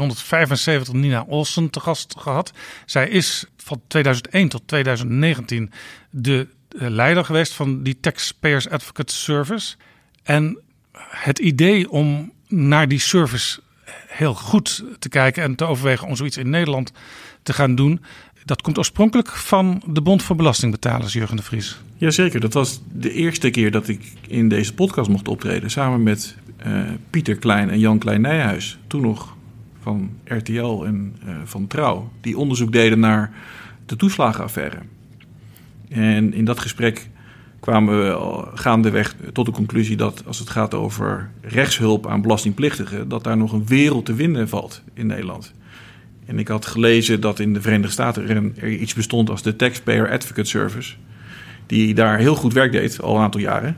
[SPEAKER 4] 275 Nina Olsen te gast gehad. Zij is van 2001 tot 2019 de leider geweest van die Taxpayers Advocate Service. En het idee om naar die service heel goed te kijken en te overwegen om zoiets in Nederland te gaan doen, dat komt oorspronkelijk van de Bond voor Belastingbetalers, Jurgen de Vries.
[SPEAKER 8] Jazeker, dat was de eerste keer dat ik in deze podcast mocht optreden, samen met Pieter Klein en Jan Klein Nijhuis, toen nog van RTL en van Trouw, die onderzoek deden naar de toeslagenaffaire. En in dat gesprek kwamen we gaandeweg tot de conclusie dat als het gaat over rechtshulp aan belastingplichtigen, dat daar nog een wereld te winnen valt in Nederland. En ik had gelezen dat in de Verenigde Staten er iets bestond als de Taxpayer Advocate Service, die daar heel goed werk deed, al een aantal jaren.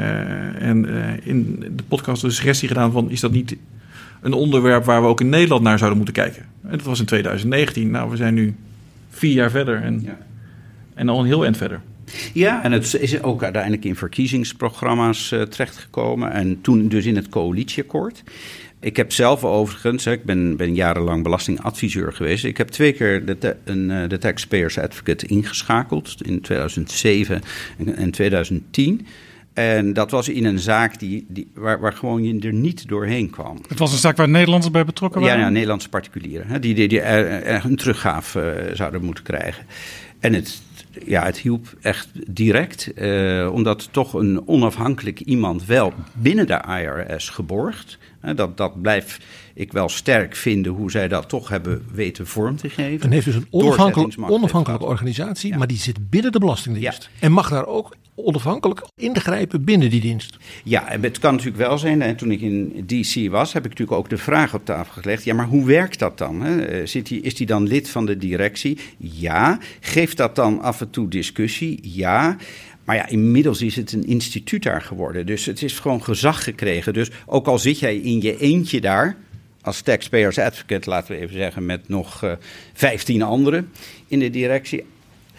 [SPEAKER 8] In de podcast de suggestie gedaan van, is dat niet een onderwerp waar we ook in Nederland naar zouden moeten kijken? En dat was in 2019. Nou, we zijn nu 4 jaar verder en al een heel eind verder.
[SPEAKER 3] Ja, en het is ook uiteindelijk in verkiezingsprogramma's terechtgekomen en toen dus in het coalitieakkoord. Ik heb zelf overigens, ik ben jarenlang belastingadviseur geweest. Ik heb 2 keer de Taxpayers Advocate ingeschakeld in 2007 en 2010. En dat was in een zaak waar gewoon je er niet doorheen kwam.
[SPEAKER 4] Het was een zaak waar Nederlanders bij betrokken waren?
[SPEAKER 3] Ja, Nederlandse particulieren. Die een teruggave zouden moeten krijgen. En het hielp echt direct, omdat toch een onafhankelijk iemand wel binnen de IRS geborgd. Dat blijf ik wel sterk vinden hoe zij dat toch hebben weten vorm te geven.
[SPEAKER 6] En heeft dus een onafhankelijke organisatie, maar die zit binnen de Belastingdienst. Ja. En mag daar ook onafhankelijk ingrijpen binnen die dienst.
[SPEAKER 3] Ja, en het kan natuurlijk wel zijn. En toen ik in D.C. was, heb ik natuurlijk ook de vraag op tafel gelegd. Ja, maar hoe werkt dat dan? Is die dan lid van de directie? Ja. Geeft dat dan af en toe discussie? Ja. Maar ja, inmiddels is het een instituut daar geworden. Dus het is gewoon gezag gekregen. Dus ook al zit jij in je eentje daar, als Taxpayers Advocate, laten we even zeggen, met nog 15 anderen in de directie.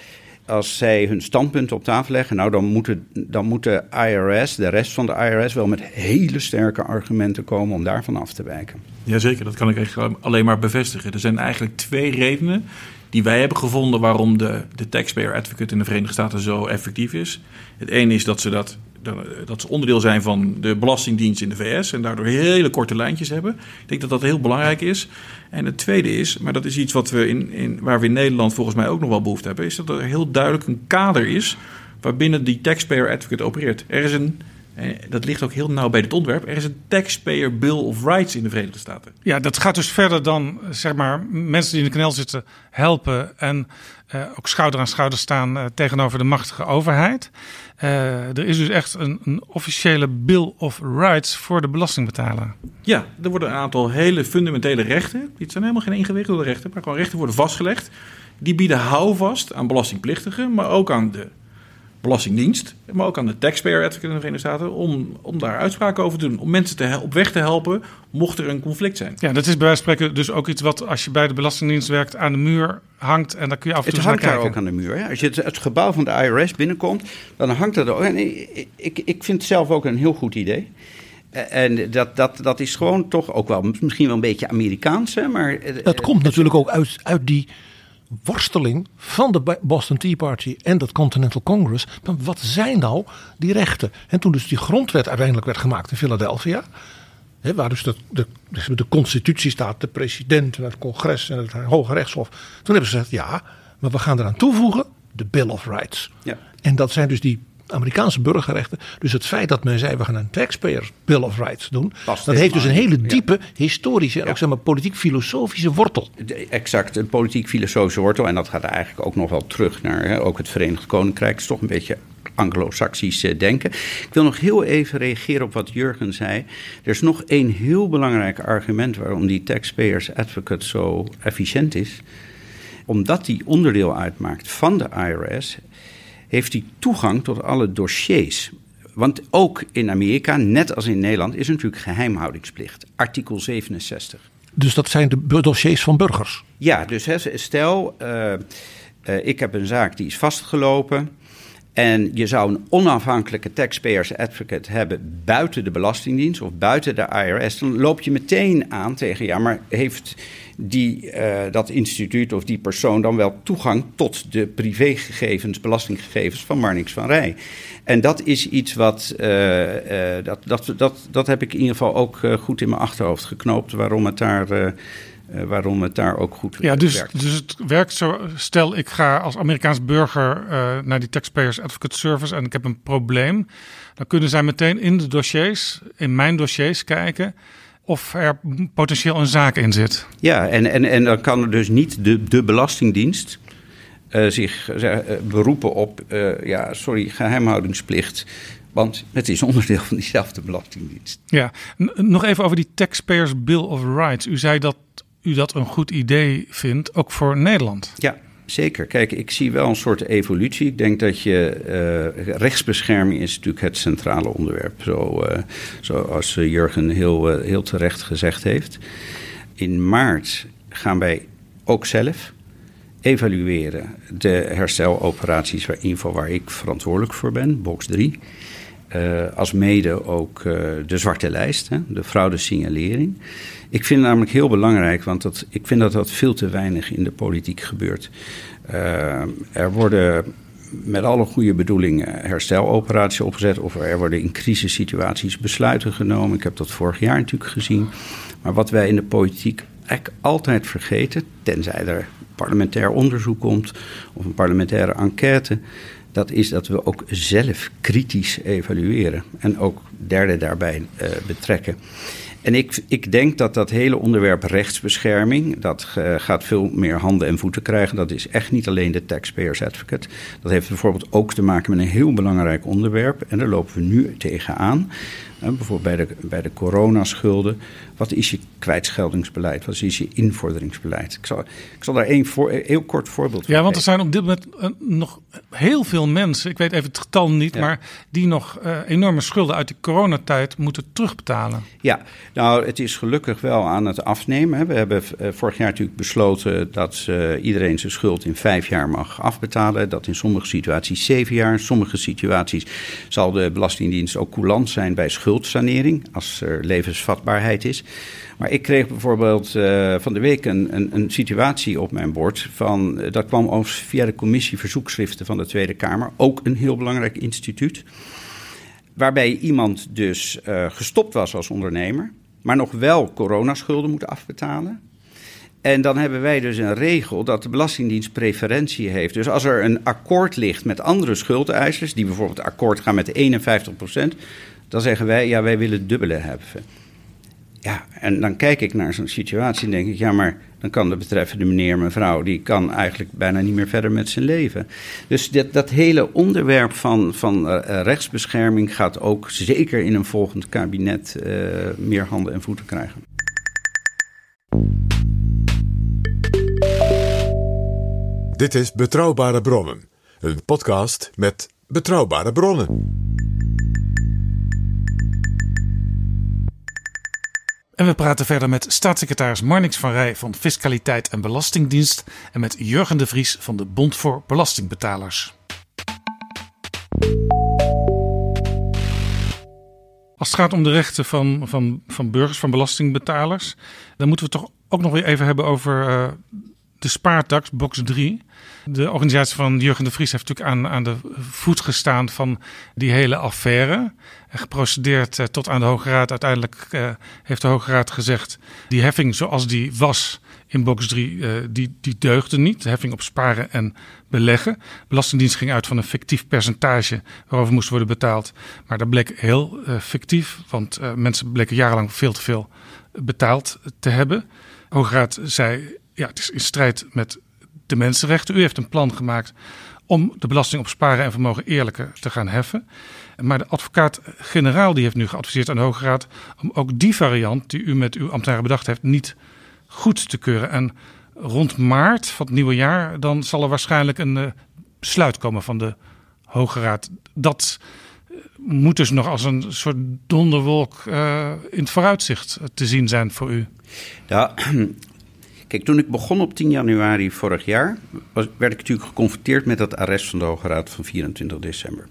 [SPEAKER 3] als zij hun standpunt op tafel leggen, nou dan moet de IRS, de rest van de IRS, wel met hele sterke argumenten komen om daarvan af te wijken.
[SPEAKER 8] Jazeker, dat kan ik eigenlijk alleen maar bevestigen. Er zijn eigenlijk 2 redenen die wij hebben gevonden waarom de taxpayer advocate in de Verenigde Staten zo effectief is. Het ene is dat ze onderdeel zijn van de Belastingdienst in de VS en daardoor hele korte lijntjes hebben. Ik denk dat dat heel belangrijk is. En het tweede is, maar dat is iets wat we waar we in Nederland volgens mij ook nog wel behoefte hebben, is dat er heel duidelijk een kader is waarbinnen die taxpayer advocate opereert. Er is dat ligt ook heel nauw bij dit ontwerp. Er is een Taxpayer Bill of Rights in de Verenigde Staten.
[SPEAKER 4] Ja, dat gaat dus verder dan zeg maar mensen die in de knel zitten helpen en ook schouder aan schouder staan tegenover de machtige overheid. Er is dus echt een officiële Bill of Rights voor de belastingbetaler.
[SPEAKER 8] Ja, er worden een aantal hele fundamentele rechten. Dit zijn helemaal geen ingewikkelde rechten, maar gewoon rechten worden vastgelegd. Die bieden houvast aan belastingplichtigen, maar ook aan de Belastingdienst, maar ook aan de taxpayer advocate in de Verenigde Staten om daar uitspraken over te doen. Om mensen op weg te helpen, mocht er een conflict zijn.
[SPEAKER 4] Ja, dat is bij wijze van spreken dus ook iets wat als je bij de Belastingdienst werkt aan de muur hangt en daar kun je af en toe naar kijken.
[SPEAKER 3] Het hangt daar ook aan de muur. Ja. Als je het gebouw van de IRS binnenkomt, dan hangt dat ook. En ik vind het zelf ook een heel goed idee. En dat is gewoon toch ook wel misschien wel een beetje Amerikaans. Hè, maar
[SPEAKER 6] het komt natuurlijk ook uit die worsteling van de Boston Tea Party en dat Continental Congress. Maar wat zijn nou die rechten? En toen dus die grondwet uiteindelijk werd gemaakt in Philadelphia, waar dus de constitutie staat, de president en het congres en het Hoge Rechtshof. Toen hebben ze gezegd, ja, maar we gaan eraan toevoegen de Bill of Rights. Ja. En dat zijn dus die Amerikaanse burgerrechten. Dus het feit dat men zei, we gaan een Taxpayer Bill of Rights doen, dat heeft dus een hele diepe historische en ook zeg maar politiek-filosofische wortel.
[SPEAKER 3] Exact, een politiek-filosofische wortel. En dat gaat eigenlijk ook nog wel terug naar ook het Verenigd Koninkrijk. Het is toch een beetje Anglo-Saxisch denken. Ik wil nog heel even reageren op wat Jurgen zei. Er is nog één heel belangrijk argument waarom die Taxpayers Advocate zo efficiënt is. Omdat die onderdeel uitmaakt van de IRS, heeft hij toegang tot alle dossiers. Want ook in Amerika, net als in Nederland, is natuurlijk geheimhoudingsplicht. Artikel 67.
[SPEAKER 6] Dus dat zijn de dossiers van burgers?
[SPEAKER 3] Ja, dus stel, ik heb een zaak die is vastgelopen en je zou een onafhankelijke taxpayers advocate hebben buiten de Belastingdienst of buiten de IRS. Dan loop je meteen aan tegen, ja, maar heeft dat instituut of die persoon dan wel toegang tot de privégegevens, belastinggegevens van Marnix van Rij. En dat is iets wat, dat heb ik in ieder geval ook goed in mijn achterhoofd geknoopt, waarom het daar ook goed werkt.
[SPEAKER 4] Dus het werkt zo, stel ik ga als Amerikaans burger naar die Taxpayers Advocate Service en ik heb een probleem. Dan kunnen zij meteen in mijn dossiers kijken of er potentieel een zaak in zit.
[SPEAKER 3] Ja, en dan kan er dus niet de Belastingdienst zich beroepen op, geheimhoudingsplicht. Want het is onderdeel van diezelfde Belastingdienst.
[SPEAKER 4] Ja, nog even over die Taxpayers Bill of Rights. U zei dat u dat een goed idee vindt, ook voor Nederland. Ja,
[SPEAKER 3] zeker. Kijk, ik zie wel een soort evolutie. Ik denk dat rechtsbescherming is natuurlijk het centrale onderwerp. Zoals Jurgen heel terecht gezegd heeft. In maart gaan wij ook zelf evalueren de hersteloperaties waar ik verantwoordelijk voor ben, box 3. Als mede ook de zwarte lijst, de fraudesignalering. Ik vind het namelijk heel belangrijk, want ik vind dat veel te weinig in de politiek gebeurt. Er worden met alle goede bedoelingen hersteloperaties opgezet, of er worden in crisissituaties besluiten genomen. Ik heb dat vorig jaar natuurlijk gezien. Maar wat wij in de politiek eigenlijk altijd vergeten, tenzij er parlementair onderzoek komt of een parlementaire enquête, dat is dat we ook zelf kritisch evalueren en ook derden daarbij betrekken. En ik denk dat hele onderwerp rechtsbescherming, dat gaat veel meer handen en voeten krijgen. Dat is echt niet alleen de Taxpayers Advocate. Dat heeft bijvoorbeeld ook te maken met een heel belangrijk onderwerp. En daar lopen we nu tegenaan. Bijvoorbeeld bij de coronaschulden. Wat is je kwijtscheldingsbeleid? Wat is je invorderingsbeleid? Ik zal daar heel kort voorbeeld van
[SPEAKER 4] Ja, want er zijn op dit moment nog heel veel mensen, ik weet even het getal niet, maar die nog enorme schulden uit de coronatijd moeten terugbetalen.
[SPEAKER 3] Ja, Nou, het is gelukkig wel aan het afnemen. Hè. We hebben vorig jaar natuurlijk besloten dat iedereen zijn schuld in 5 jaar mag afbetalen. Dat in sommige situaties 7 jaar. In sommige situaties zal de Belastingdienst ook coulant zijn bij schuldsanering, als er levensvatbaarheid is. Maar ik kreeg bijvoorbeeld van de week een situatie op mijn bord. Dat kwam overigens via de commissie verzoekschriften van de Tweede Kamer. Ook een heel belangrijk instituut. Waarbij iemand dus gestopt was als ondernemer, maar nog wel coronaschulden moet afbetalen. En dan hebben wij dus een regel dat de Belastingdienst preferentie heeft. Dus als er een akkoord ligt met andere schuldeisers, die bijvoorbeeld akkoord gaan met 51%, dan zeggen wij, ja, wij willen het dubbele hebben. Ja, en dan kijk ik naar zo'n situatie en denk ik, ja, maar dan kan de betreffende meneer, mevrouw, die kan eigenlijk bijna niet meer verder met zijn leven. Dus dat hele onderwerp van rechtsbescherming gaat ook zeker in een volgend kabinet meer handen en voeten krijgen.
[SPEAKER 5] Dit is Betrouwbare Bronnen, een podcast met betrouwbare bronnen.
[SPEAKER 4] En we praten verder met staatssecretaris Marnix van Rij van Fiscaliteit en Belastingdienst en met Jurgen de Vries van de Bond voor Belastingbetalers. Als het gaat om de rechten van burgers, van belastingbetalers, dan moeten we het toch ook nog weer even hebben over de spaartax, box 3. De organisatie van Jurgen de Vries heeft natuurlijk aan de voet gestaan van die hele affaire. En geprocedeerd tot aan de Hoge Raad. Uiteindelijk heeft de Hoge Raad gezegd, die heffing zoals die was in box 3, die deugde niet. De heffing op sparen en beleggen. De Belastingdienst ging uit van een fictief percentage waarover moest worden betaald. Maar dat bleek heel fictief, want mensen bleken jarenlang veel te veel betaald te hebben. De Hoge Raad zei, ja, het is in strijd met de mensenrechten. U heeft een plan gemaakt om de belasting op sparen en vermogen eerlijker te gaan heffen. Maar de advocaat-generaal die heeft nu geadviseerd aan de Hoge Raad om ook die variant die u met uw ambtenaren bedacht heeft niet goed te keuren. En rond maart van het nieuwe jaar dan zal er waarschijnlijk een besluit komen van de Hoge Raad. Dat moet dus nog als een soort donderwolk in het vooruitzicht te zien zijn voor u.
[SPEAKER 3] Ja. Kijk, toen ik begon op 10 januari vorig jaar, werd ik natuurlijk geconfronteerd met dat arrest van de Hoge Raad van 24 december.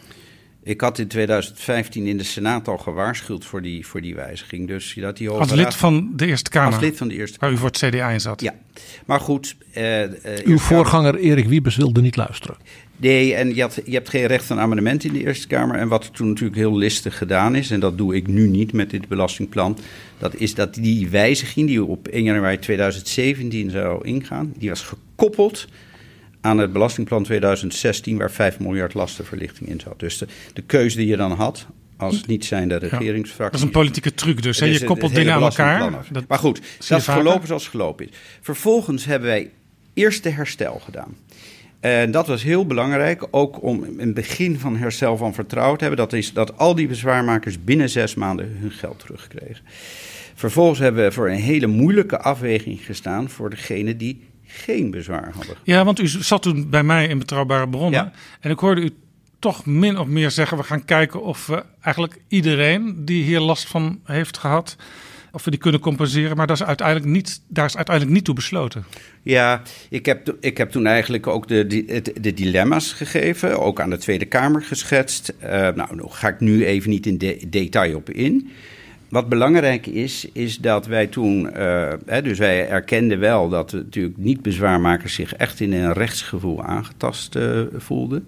[SPEAKER 3] Ik had in 2015 in de Senaat al gewaarschuwd voor die wijziging. Dus dat die Hoge
[SPEAKER 4] Als lid van de Eerste Kamer?
[SPEAKER 3] Als lid van de Eerste Kamer.
[SPEAKER 4] Waar u voor het CDA in zat?
[SPEAKER 3] Ja, maar goed.
[SPEAKER 6] Uw voorganger Erik Wiebes wilde niet luisteren.
[SPEAKER 3] Nee, en je hebt geen recht aan amendement in de Eerste Kamer. En wat er toen natuurlijk heel listig gedaan is, en dat doe ik nu niet met dit belastingplan, dat is dat die wijziging die op 1 januari 2017 zou ingaan, die was gekoppeld aan het belastingplan 2016, waar 5 miljard lastenverlichting in zat. Dus de keuze die je dan had, als niet zijnde regeringsfractie.
[SPEAKER 4] Dat is een politieke truc dus. Hè? Je koppelt dingen aan elkaar.
[SPEAKER 3] Maar goed, dat is gelopen zoals het gelopen is. Vervolgens hebben wij eerst de herstel gedaan. En dat was heel belangrijk, ook om een begin van herstel van vertrouwen te hebben. Dat is dat al die bezwaarmakers binnen 6 maanden hun geld terugkregen. Vervolgens hebben we voor een hele moeilijke afweging gestaan voor degene die geen bezwaar hadden.
[SPEAKER 4] Ja, want u zat toen bij mij in Betrouwbare Bronnen. Ja. En ik hoorde u toch min of meer zeggen, we gaan kijken of we eigenlijk iedereen die hier last van heeft gehad, of we die kunnen compenseren. Maar daar is uiteindelijk niet toe besloten. Ja,
[SPEAKER 3] ik heb toen eigenlijk ook de dilemma's gegeven, ook aan de Tweede Kamer geschetst. Daar ga ik nu even niet in detail op in. Wat belangrijk is dat wij toen, dus wij erkenden wel dat natuurlijk niet-bezwaarmakers zich echt in een rechtsgevoel aangetast voelden.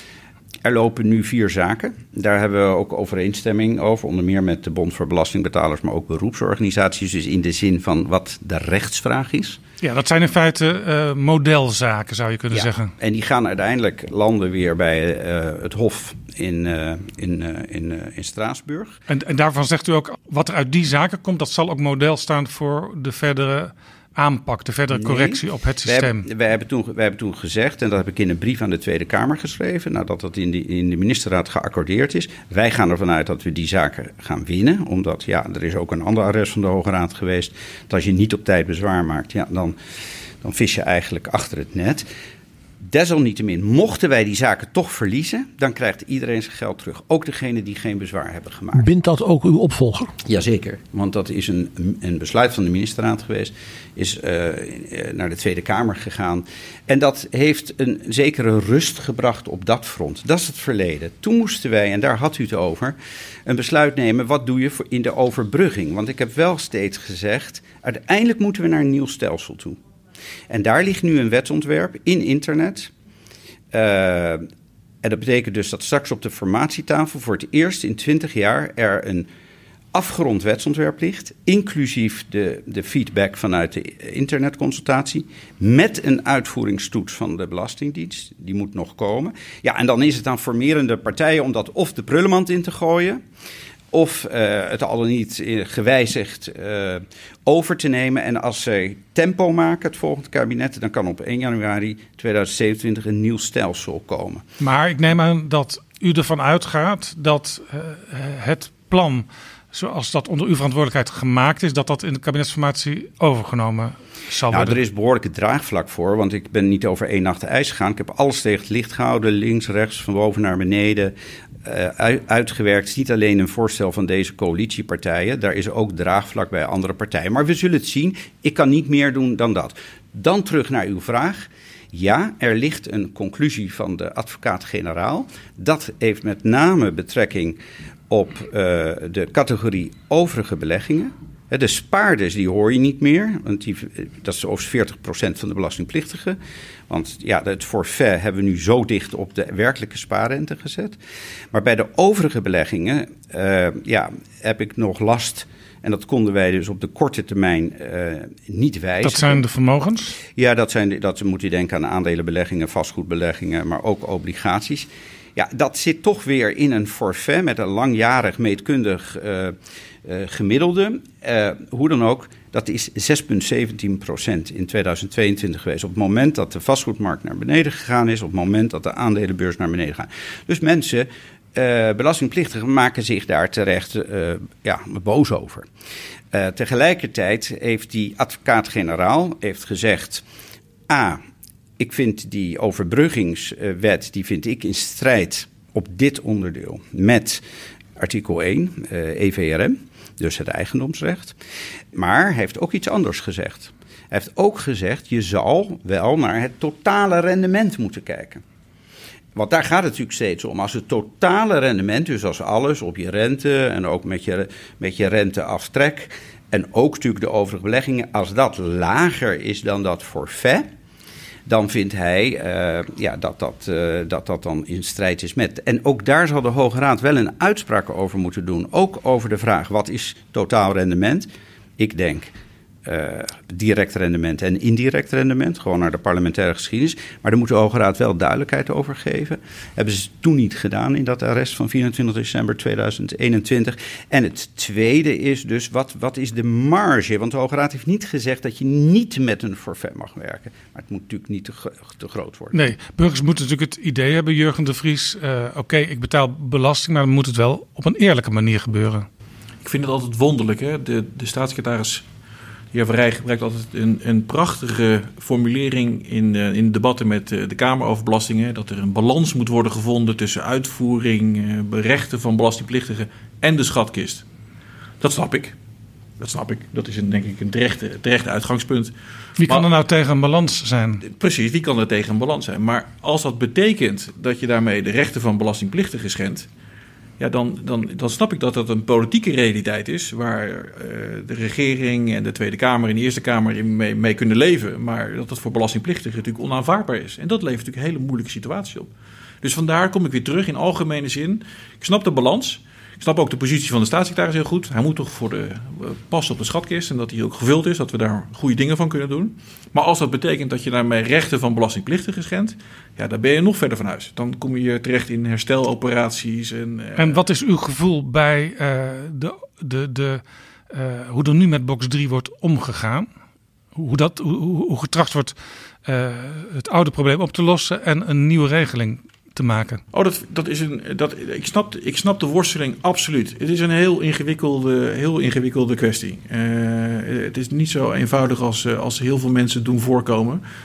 [SPEAKER 3] Er lopen nu 4 zaken. Daar hebben we ook overeenstemming over, onder meer met de Bond voor Belastingbetalers, maar ook beroepsorganisaties, dus in de zin van wat de rechtsvraag is.
[SPEAKER 4] Ja, dat zijn in feite modelzaken, zou je kunnen zeggen.
[SPEAKER 3] En die gaan uiteindelijk landen weer bij het Hof in Straatsburg.
[SPEAKER 4] En daarvan zegt u ook, wat er uit die zaken komt, dat zal ook model staan voor de verdere aanpak, de verdere correctie op het systeem.
[SPEAKER 3] Wij hebben toen gezegd, en dat heb ik in een brief aan de Tweede Kamer geschreven, nadat dat in de ministerraad geaccordeerd is. Wij gaan ervan uit dat we die zaken gaan winnen, omdat er is ook een ander arrest van de Hoge Raad geweest. Dat als je niet op tijd bezwaar maakt, dan vis je eigenlijk achter het net. Desalniettemin, mochten wij die zaken toch verliezen, dan krijgt iedereen zijn geld terug. Ook degene die geen bezwaar hebben gemaakt.
[SPEAKER 6] Bindt dat ook uw opvolger?
[SPEAKER 3] Jazeker, want dat is een besluit van de ministerraad geweest. Is naar de Tweede Kamer gegaan. En dat heeft een zekere rust gebracht op dat front. Dat is het verleden. Toen moesten wij, en daar had u het over, een besluit nemen. Wat doe je in de overbrugging? Want ik heb wel steeds gezegd, uiteindelijk moeten we naar een nieuw stelsel toe. En daar ligt nu een wetsontwerp in internet. En dat betekent dus dat straks op de formatietafel voor het eerst in 20 jaar er een afgerond wetsontwerp ligt, inclusief de feedback vanuit de internetconsultatie, met een uitvoeringstoets van de Belastingdienst. Die moet nog komen. Ja, en dan is het aan formerende partijen om dat of de prullenmand in te gooien, of het al dan niet gewijzigd over te nemen. En als zij tempo maken, het volgende kabinet, dan kan op 1 januari 2027 een nieuw stelsel komen.
[SPEAKER 4] Maar ik neem aan dat u ervan uitgaat dat het plan, zoals dat onder uw verantwoordelijkheid gemaakt is, dat in de kabinetsformatie overgenomen zal worden.
[SPEAKER 3] Er is behoorlijke draagvlak voor, want ik ben niet over één nacht ijs gegaan. Ik heb alles tegen het licht gehouden, links, rechts, van boven naar beneden, uitgewerkt. Het is niet alleen een voorstel van deze coalitiepartijen, daar is ook draagvlak bij andere partijen. Maar we zullen het zien, ik kan niet meer doen dan dat. Dan terug naar uw vraag. Ja, er ligt een conclusie van de advocaat-generaal. Dat heeft met name betrekking op de categorie overige beleggingen. De spaarders, die hoor je niet meer, want dat is over 40% van de belastingplichtigen. Want ja, het forfait hebben we nu zo dicht op de werkelijke spaarrente gezet. Maar bij de overige beleggingen heb ik nog last. En dat konden wij dus op de korte termijn niet wijzigen.
[SPEAKER 4] Dat zijn de vermogens?
[SPEAKER 3] Ja, dat moet je denken aan aandelenbeleggingen, vastgoedbeleggingen, maar ook obligaties. Ja, dat zit toch weer in een forfait met een langjarig meetkundig gemiddelde. Hoe dan ook, dat is 6,17% in 2022 geweest. Op het moment dat de vastgoedmarkt naar beneden gegaan is, op het moment dat de aandelenbeurs naar beneden gaat. Dus mensen, belastingplichtigen, maken zich daar terecht boos over. Tegelijkertijd heeft die advocaat-generaal gezegd, ik vind die overbruggingswet, die vind ik in strijd op dit onderdeel met artikel 1, EVRM, dus het eigendomsrecht. Maar hij heeft ook iets anders gezegd. Hij heeft ook gezegd, je zal wel naar het totale rendement moeten kijken. Want daar gaat het natuurlijk steeds om. Als het totale rendement, dus als alles op je rente en ook met je renteaftrek en ook natuurlijk de overige beleggingen, als dat lager is dan dat forfait, dan vindt hij dat dan in strijd is met. En ook daar zal de Hoge Raad wel een uitspraak over moeten doen. Ook over de vraag, wat is totaal rendement? Ik denk direct rendement en indirect rendement. Gewoon naar de parlementaire geschiedenis. Maar daar moet de Hoge Raad wel duidelijkheid over geven. Hebben ze toen niet gedaan in dat arrest van 24 december 2021. En het tweede is dus, wat is de marge? Want de Hoge Raad heeft niet gezegd dat je niet met een forfait mag werken. Maar het moet natuurlijk niet te groot worden.
[SPEAKER 4] Nee, burgers moeten natuurlijk het idee hebben, Jurgen de Vries. Oké, ik betaal belasting, maar dan moet het wel op een eerlijke manier gebeuren.
[SPEAKER 8] Ik vind het altijd wonderlijk. Hè? De staatssecretaris, de heer Verrij, gebruikt altijd een prachtige formulering in debatten met de Kamer over belastingen. Dat er een balans moet worden gevonden tussen uitvoering, rechten van belastingplichtigen en de schatkist. Dat snap ik. Dat is denk ik een terechte uitgangspunt.
[SPEAKER 4] Wie kan er nou tegen een balans zijn?
[SPEAKER 8] Precies, wie kan er tegen een balans zijn? Maar als dat betekent dat je daarmee de rechten van belastingplichtigen schendt, ja, dan snap ik dat dat een politieke realiteit is, waar de regering en de Tweede Kamer en de Eerste Kamer mee kunnen leven, maar dat dat voor belastingplichtigen natuurlijk onaanvaardbaar is. En dat levert natuurlijk een hele moeilijke situatie op. Dus vandaar kom ik weer terug in algemene zin. Ik snap de balans. Ik snap ook de positie van de staatssecretaris heel goed. Hij moet toch passen op de schatkist en dat die ook gevuld is, dat we daar goede dingen van kunnen doen. Maar als dat betekent dat je daarmee rechten van belastingplichtigen schendt, ja, dan ben je nog verder van huis. Dan kom je terecht in hersteloperaties. En wat
[SPEAKER 4] is uw gevoel bij hoe er nu met box 3 wordt omgegaan? Hoe getracht wordt het oude probleem op te lossen en een nieuwe regeling te maken?
[SPEAKER 8] Ik snap de worsteling absoluut. Het is een heel ingewikkelde kwestie. Het is niet zo eenvoudig als heel veel mensen doen voorkomen.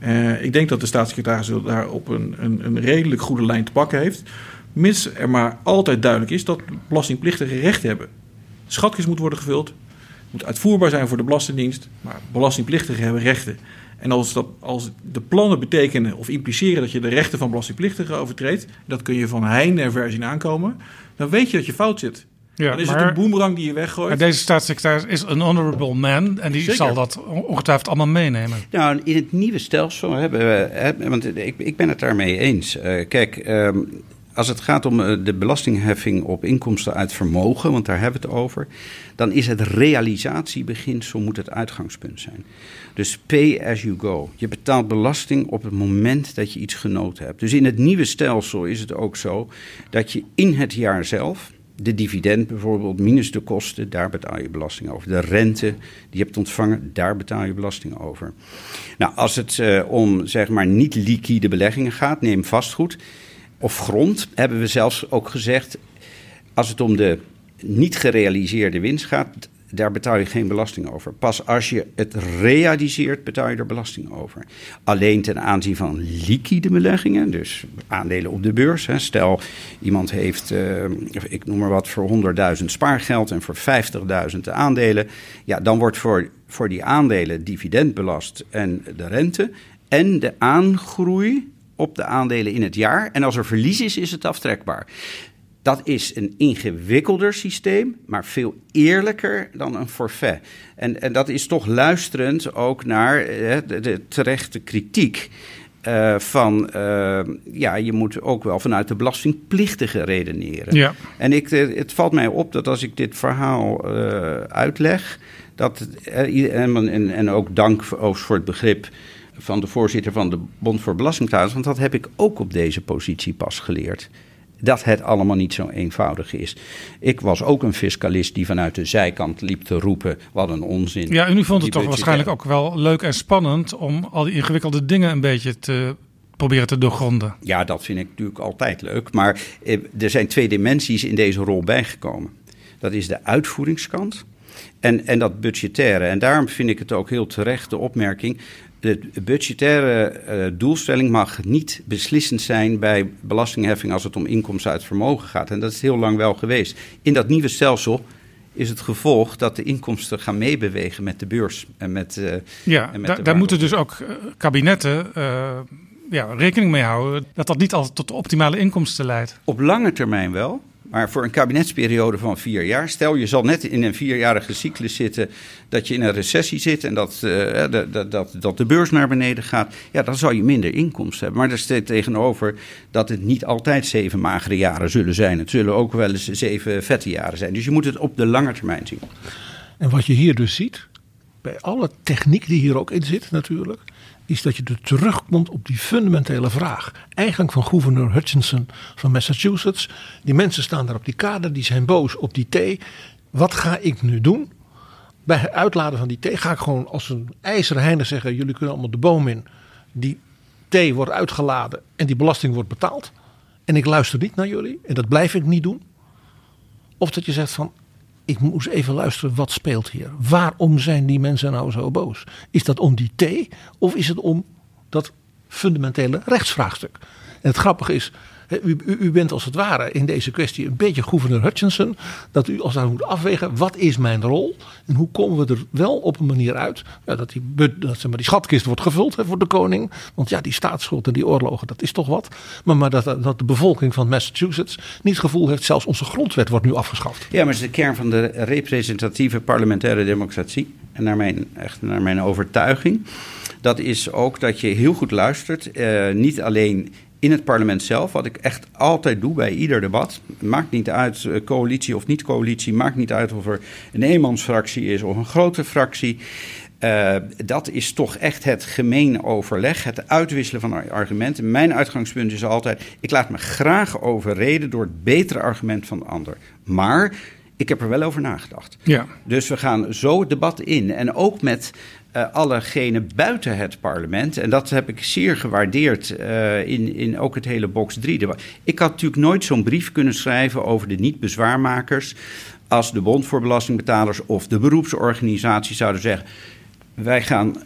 [SPEAKER 8] Ik denk dat de staatssecretaris daar op een redelijk goede lijn te pakken heeft. Mits er maar altijd duidelijk is dat belastingplichtigen recht hebben. De schatkist moet worden gevuld. Het moet uitvoerbaar zijn voor de Belastingdienst. Maar belastingplichtigen hebben rechten. En als de plannen betekenen of impliceren dat je de rechten van belastingplichtigen overtreedt, dat kun je van heinde en ver zien aankomen, dan weet je dat je fout zit.
[SPEAKER 4] Ja,
[SPEAKER 8] dan is het een boemerang die je weggooit.
[SPEAKER 4] Maar deze staatssecretaris is een honorable man en die
[SPEAKER 8] Zeker.
[SPEAKER 4] zal dat ongetwijfeld allemaal meenemen.
[SPEAKER 3] Nou, in het nieuwe stelsel hebben we, want ik ben het daarmee eens. Als het gaat om de belastingheffing op inkomsten uit vermogen, want daar hebben we het over, dan is het realisatiebeginsel moet het uitgangspunt zijn. Dus pay as you go. Je betaalt belasting op het moment dat je iets genoten hebt. Dus in het nieuwe stelsel is het ook zo dat je in het jaar zelf, de dividend bijvoorbeeld minus de kosten, daar betaal je belasting over. De rente die je hebt ontvangen, daar betaal je belasting over. Nou, als het om zeg maar niet liquide beleggingen gaat, neem vastgoed of grond, hebben we zelfs ook gezegd, als het om de niet gerealiseerde winst gaat, daar betaal je geen belasting over. Pas als je het realiseert, betaal je er belasting over. Alleen ten aanzien van liquide beleggingen, dus aandelen op de beurs. Hè. Stel, iemand heeft, ik noem maar wat, voor 100.000 spaargeld en voor 50.000 de aandelen. Ja, dan wordt voor die aandelen dividend belast en de rente en de aangroei op de aandelen in het jaar. En als er verlies is het aftrekbaar. Dat is een ingewikkelder systeem, maar veel eerlijker dan een forfait. En dat is toch luisterend ook naar de terechte kritiek van je moet ook wel vanuit de belastingplichtige redeneren. Ja. En het valt mij op dat als ik dit verhaal uitleg, en ook dank voor het begrip van de voorzitter van de Bond voor Belastingbetalers, want dat heb ik ook op deze positie pas geleerd. Dat het allemaal niet zo eenvoudig is. Ik was ook een fiscalist die vanuit de zijkant liep te roepen, wat een onzin.
[SPEAKER 4] Ja, en u vond het toch waarschijnlijk ook wel leuk en spannend om al die ingewikkelde dingen een beetje te proberen te doorgronden.
[SPEAKER 3] Ja, dat vind ik natuurlijk altijd leuk. Maar er zijn 2 dimensies in deze rol bijgekomen. Dat is de uitvoeringskant en dat budgettaire. En daarom vind ik het ook heel terecht de opmerking, de budgettaire doelstelling mag niet beslissend zijn bij belastingheffing als het om inkomsten uit vermogen gaat. En dat is heel lang wel geweest. In dat nieuwe stelsel is het gevolg dat de inkomsten gaan meebewegen met de beurs. En met
[SPEAKER 4] daar moeten dus ook kabinetten rekening mee houden dat niet altijd tot de optimale inkomsten leidt.
[SPEAKER 3] Op lange termijn wel. Maar voor een kabinetsperiode van 4 jaar... stel je zal net in een 4-jarige cyclus zitten dat je in een recessie zit en dat de beurs naar beneden gaat. Ja, dan zal je minder inkomsten hebben. Maar daar staat tegenover dat het niet altijd 7 magere jaren zullen zijn. Het zullen ook wel eens 7 vette jaren zijn. Dus je moet het op de lange termijn zien.
[SPEAKER 6] En wat je hier dus ziet, bij alle techniek die hier ook in zit natuurlijk, is dat je er terugkomt op die fundamentele vraag. Eigenlijk van gouverneur Hutchinson van Massachusetts. Die mensen staan daar op die kade, die zijn boos op die thee. Wat ga ik nu doen? Bij het uitladen van die thee ga ik gewoon als een ijzeren heinde zeggen, jullie kunnen allemaal de boom in. Die thee wordt uitgeladen en die belasting wordt betaald. En ik luister niet naar jullie en dat blijf ik niet doen. Of dat je zegt van, ik moet eens even luisteren, wat speelt hier? Waarom zijn die mensen nou zo boos? Is dat om die thee of is het om dat fundamentele rechtsvraagstuk? En het grappige is, u bent als het ware in deze kwestie een beetje gouverneur Hutchinson. Dat u als daar moet afwegen, wat is mijn rol? En hoe komen we er wel op een manier uit dat die schatkist wordt gevuld voor de koning. Want ja, die staatsschuld en die oorlogen, dat is toch wat. Maar dat de bevolking van Massachusetts niet het gevoel heeft, zelfs onze grondwet wordt nu afgeschaft.
[SPEAKER 3] Ja, maar het is de kern van de representatieve parlementaire democratie. En naar mijn overtuiging. Dat is ook dat je heel goed luistert. Niet alleen in het parlement zelf, wat ik echt altijd doe bij ieder debat. Maakt niet uit coalitie of niet coalitie. Maakt niet uit of er een eenmansfractie is of een grote fractie. Dat is toch echt het gemeen overleg. Het uitwisselen van argumenten. Mijn uitgangspunt is altijd, ik laat me graag overreden door het betere argument van de ander. Maar ik heb er wel over nagedacht. Ja. Dus we gaan zo het debat in. En ook met allegenen buiten het parlement. En dat heb ik zeer gewaardeerd in ook het hele box 3. Ik had natuurlijk nooit zo'n brief kunnen schrijven over de niet-bezwaarmakers als de Bond voor Belastingbetalers of de beroepsorganisatie zouden zeggen, Wij gaan,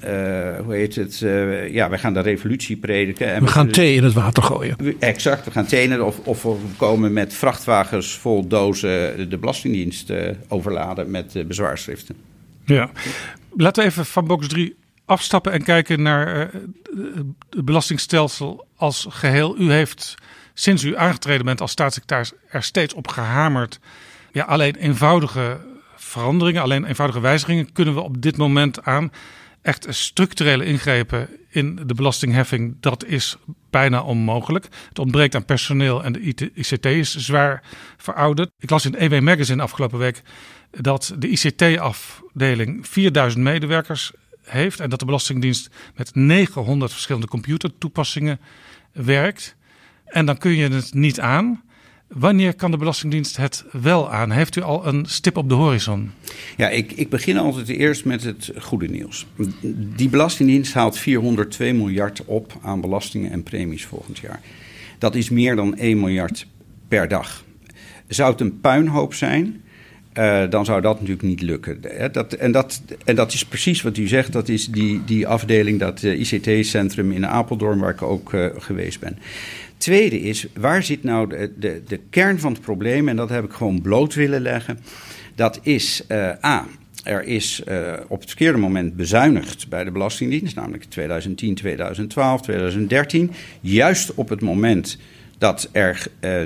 [SPEAKER 3] wij gaan de revolutie prediken. En
[SPEAKER 6] we gaan thee in het water gooien.
[SPEAKER 3] Exact, we gaan thee of we komen met vrachtwagens vol dozen de Belastingdienst overladen met bezwaarschriften.
[SPEAKER 4] Ja, laten we even van box 3 afstappen en kijken naar het belastingstelsel als geheel. U heeft sinds u aangetreden bent als staatssecretaris er steeds op gehamerd. Ja, alleen eenvoudige veranderingen, alleen eenvoudige wijzigingen kunnen we op dit moment aan. Echt structurele ingrepen in de belastingheffing, dat is bijna onmogelijk. Het ontbreekt aan personeel en de ICT is zwaar verouderd. Ik las in het EW Magazine afgelopen week dat de ICT-afdeling 4000 medewerkers heeft en dat de Belastingdienst met 900 verschillende computertoepassingen werkt. En dan kun je het niet aan. Wanneer kan de Belastingdienst het wel aan? Heeft u al een stip op de horizon?
[SPEAKER 3] Ja, ik begin altijd eerst met het goede nieuws. Die Belastingdienst haalt 402 miljard op aan belastingen en premies volgend jaar. Dat is meer dan 1 miljard per dag. Zou het een puinhoop zijn, dan zou dat natuurlijk niet lukken. Dat is precies wat u zegt. Dat is die afdeling, dat ICT-centrum in Apeldoorn, waar ik ook geweest ben. Tweede is, waar zit nou de kern van het probleem? En dat heb ik gewoon bloot willen leggen. Dat is, er is op het verkeerde moment bezuinigd bij de Belastingdienst, namelijk 2010, 2012, 2013. Juist op het moment dat er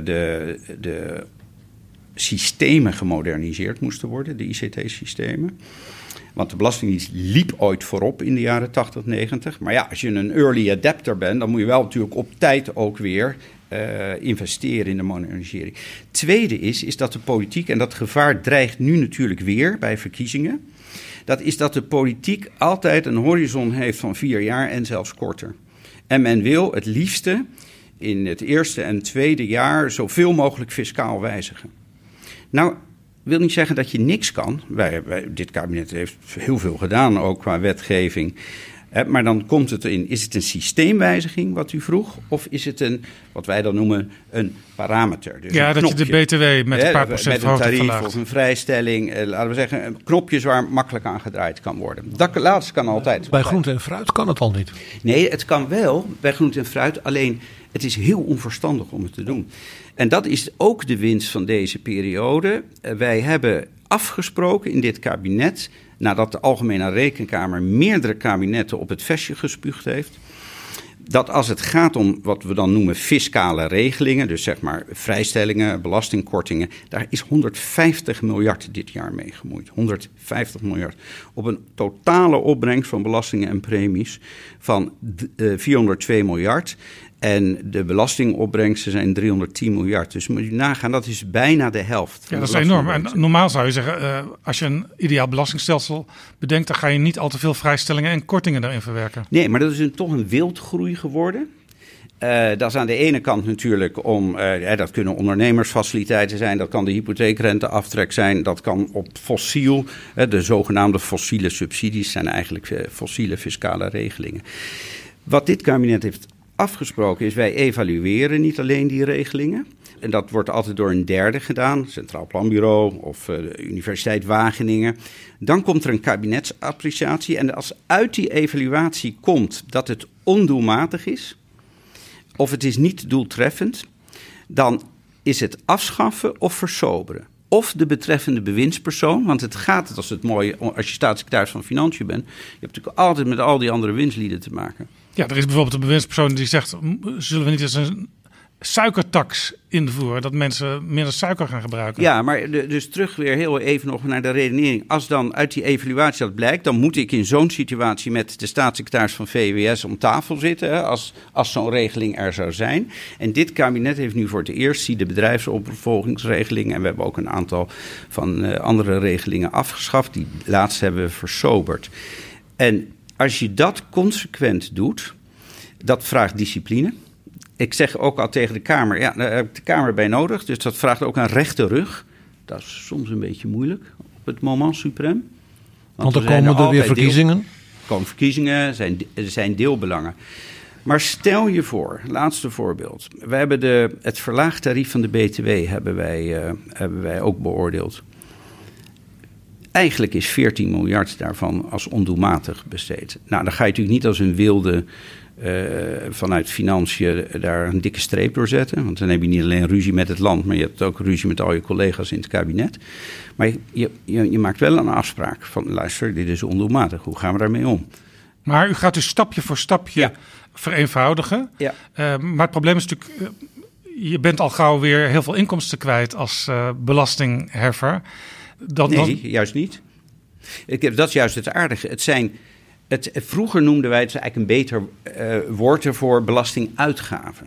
[SPEAKER 3] de systemen gemoderniseerd moesten worden, de ICT-systemen. Want de Belastingdienst liep ooit voorop in de jaren 80, 90. Maar ja, als je een early adapter bent, dan moet je wel natuurlijk op tijd ook weer investeren in de modernisering. Tweede is dat de politiek, en dat gevaar dreigt nu natuurlijk weer bij verkiezingen, dat is dat de politiek altijd een horizon heeft van 4 jaar en zelfs korter. En men wil het liefste in het eerste en tweede jaar zoveel mogelijk fiscaal wijzigen. Nou, wil niet zeggen dat je niks kan. Dit kabinet heeft heel veel gedaan, ook qua wetgeving. Maar dan komt het in, is het een systeemwijziging wat u vroeg? Of is het wat wij dan noemen, een parameter? Dus
[SPEAKER 4] ja, dat je de BTW met een paar procent verhoogt.
[SPEAKER 3] Met een tarief of een vrijstelling. Laten we zeggen, knopjes waar makkelijk aan gedraaid kan worden. Dat laatste kan altijd.
[SPEAKER 6] Bij groente en fruit kan het al niet.
[SPEAKER 3] Nee, het kan wel bij groente en fruit. Alleen, het is heel onverstandig om het te doen. En dat is ook de winst van deze periode. Wij hebben afgesproken in dit kabinet, nadat de Algemene Rekenkamer meerdere kabinetten op het vestje gespuugd heeft, dat als het gaat om wat we dan noemen fiscale regelingen, dus zeg maar vrijstellingen, belastingkortingen, daar is 150 miljard dit jaar mee gemoeid. 150 miljard. Op een totale opbrengst van belastingen en premies van 402 miljard. En de belastingopbrengsten zijn 310 miljard. Dus moet je nagaan, dat is bijna de helft.
[SPEAKER 4] Ja, dat is enorm. En normaal zou je zeggen, als je een ideaal belastingstelsel bedenkt, dan ga je niet al te veel vrijstellingen en kortingen daarin verwerken.
[SPEAKER 3] Nee, maar dat is toch een wildgroei geworden. Dat is aan de ene kant natuurlijk dat kunnen ondernemersfaciliteiten zijn, dat kan de hypotheekrenteaftrek zijn, dat kan op fossiel, de zogenaamde fossiele subsidies zijn eigenlijk fossiele fiscale regelingen. Wat dit kabinet heeft afgesproken is, wij evalueren niet alleen die regelingen. En dat wordt altijd door een derde gedaan, Centraal Planbureau of de Universiteit Wageningen. Dan komt er een kabinetsappreciatie en als uit die evaluatie komt dat het ondoelmatig is, of het is niet doeltreffend, dan is het afschaffen of versoberen. Of de betreffende bewindspersoon, want het gaat, dat is het mooie, als je staatssecretaris van Financiën bent, je hebt natuurlijk altijd met al die andere winstlieden te maken.
[SPEAKER 4] Ja, er is bijvoorbeeld een bewindspersoon die zegt, zullen we niet eens een suikertax invoeren, dat mensen minder suiker gaan gebruiken?
[SPEAKER 3] Ja, maar dus terug weer heel even nog naar de redenering. Als dan uit die evaluatie dat blijkt, dan moet ik in zo'n situatie met de staatssecretaris van VWS om tafel zitten, hè, als zo'n regeling er zou zijn. En dit kabinet heeft nu voor het eerst de bedrijfsopvolgingsregeling, en we hebben ook een aantal van andere regelingen afgeschaft. Die laatste hebben we versoberd. En als je dat consequent doet, dat vraagt discipline. Ik zeg ook al tegen de Kamer, ja, daar heb ik de Kamer bij nodig. Dus dat vraagt ook een rechte rug. Dat is soms een beetje moeilijk op het moment suprem.
[SPEAKER 6] Want er komen er weer verkiezingen.
[SPEAKER 3] Er komen verkiezingen, er zijn deelbelangen. Maar stel je voor, laatste voorbeeld. We hebben het verlaagd tarief van de BTW hebben wij ook beoordeeld. Eigenlijk is 14 miljard daarvan als ondoelmatig besteed. Nou, dan ga je natuurlijk niet als een wilde vanuit financiën daar een dikke streep door zetten. Want dan heb je niet alleen ruzie met het land, maar je hebt ook ruzie met al je collega's in het kabinet. Maar je maakt wel een afspraak van, luister, dit is ondoelmatig. Hoe gaan we daarmee om?
[SPEAKER 4] Maar u gaat dus stapje voor stapje vereenvoudigen. Ja. Maar het probleem is natuurlijk, je bent al gauw weer heel veel inkomsten kwijt als belastingheffer.
[SPEAKER 3] Nee, juist niet. Dat is juist het aardige. Vroeger noemden wij het eigenlijk een beter woord ervoor belastinguitgaven.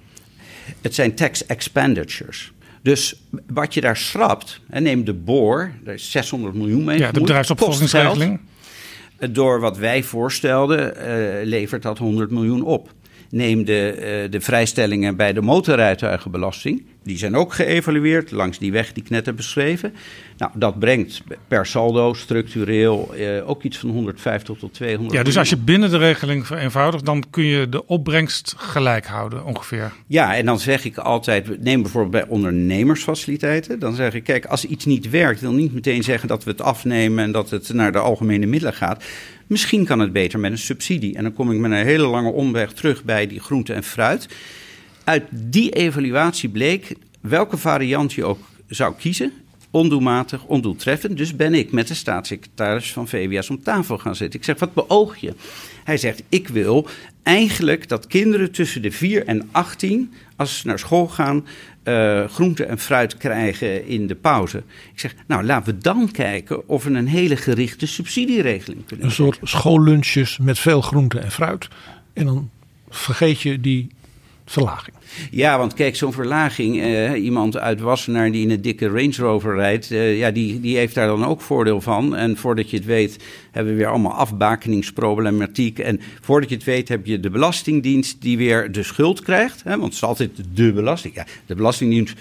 [SPEAKER 3] Het zijn tax expenditures. Dus wat je daar schrapt, neem de boor, daar is 600 miljoen mee.
[SPEAKER 4] Ja, de bedrijfsopvolgingsregeling.
[SPEAKER 3] Door wat wij voorstelden, levert dat 100 miljoen op. Neem de vrijstellingen bij de motorrijtuigenbelasting. Die zijn ook geëvalueerd langs die weg die ik net heb beschreven. Nou, dat brengt per saldo structureel ook iets van 150 tot 200
[SPEAKER 4] Ja, dus als je binnen de regeling vereenvoudigt, dan kun je de opbrengst gelijk houden ongeveer.
[SPEAKER 3] Ja, en dan zeg ik altijd, neem bijvoorbeeld bij ondernemersfaciliteiten. Dan zeg ik, kijk, als iets niet werkt, wil niet meteen zeggen dat we het afnemen en dat het naar de algemene middelen gaat. Misschien kan het beter met een subsidie. En dan kom ik met een hele lange omweg terug bij die groente en fruit. Uit die evaluatie bleek welke variant je ook zou kiezen. Ondoelmatig, ondoeltreffend. Dus ben ik met de staatssecretaris van VWS om tafel gaan zitten. Ik zeg, wat beoog je? Hij zegt, ik wil eigenlijk dat kinderen tussen de 4 en 18... als ze naar school gaan, groente en fruit krijgen in de pauze. Ik zeg, nou, laten we dan kijken of we een hele gerichte subsidieregeling kunnen
[SPEAKER 6] Een soort schoollunches met veel groente en fruit. En dan vergeet je die verlaging.
[SPEAKER 3] Ja, want kijk, zo'n verlaging, iemand uit Wassenaar die in een dikke Range Rover rijdt, die heeft daar dan ook voordeel van. En voordat je het weet, hebben we weer allemaal afbakeningsproblematiek. En voordat je het weet, heb je de Belastingdienst die weer de schuld krijgt. Want het is altijd de belasting. Ja, de Belastingdienst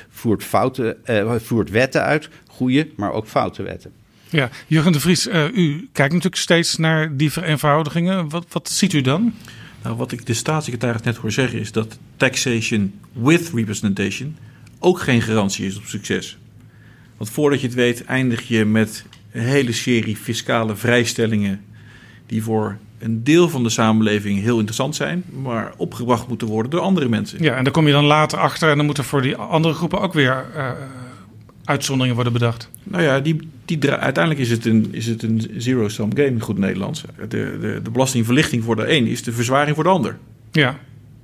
[SPEAKER 3] voert wetten uit, goede, maar ook foute wetten.
[SPEAKER 4] Ja, Jurgen de Vries, u kijkt natuurlijk steeds naar die vereenvoudigingen. Wat ziet u dan?
[SPEAKER 8] Nou, wat ik de staatssecretaris net hoor zeggen is dat taxation with representation ook geen garantie is op succes. Want voordat je het weet eindig je met een hele serie fiscale vrijstellingen die voor een deel van de samenleving heel interessant zijn, maar opgebracht moeten worden door andere mensen.
[SPEAKER 4] Ja, en daar kom je dan later achter en dan moeten voor die andere groepen ook weer uitzonderingen worden bedacht.
[SPEAKER 8] Nou ja, uiteindelijk is het een zero-sum game in goed Nederlands. De belastingverlichting voor de een is de verzwaring voor de ander.
[SPEAKER 4] Ja.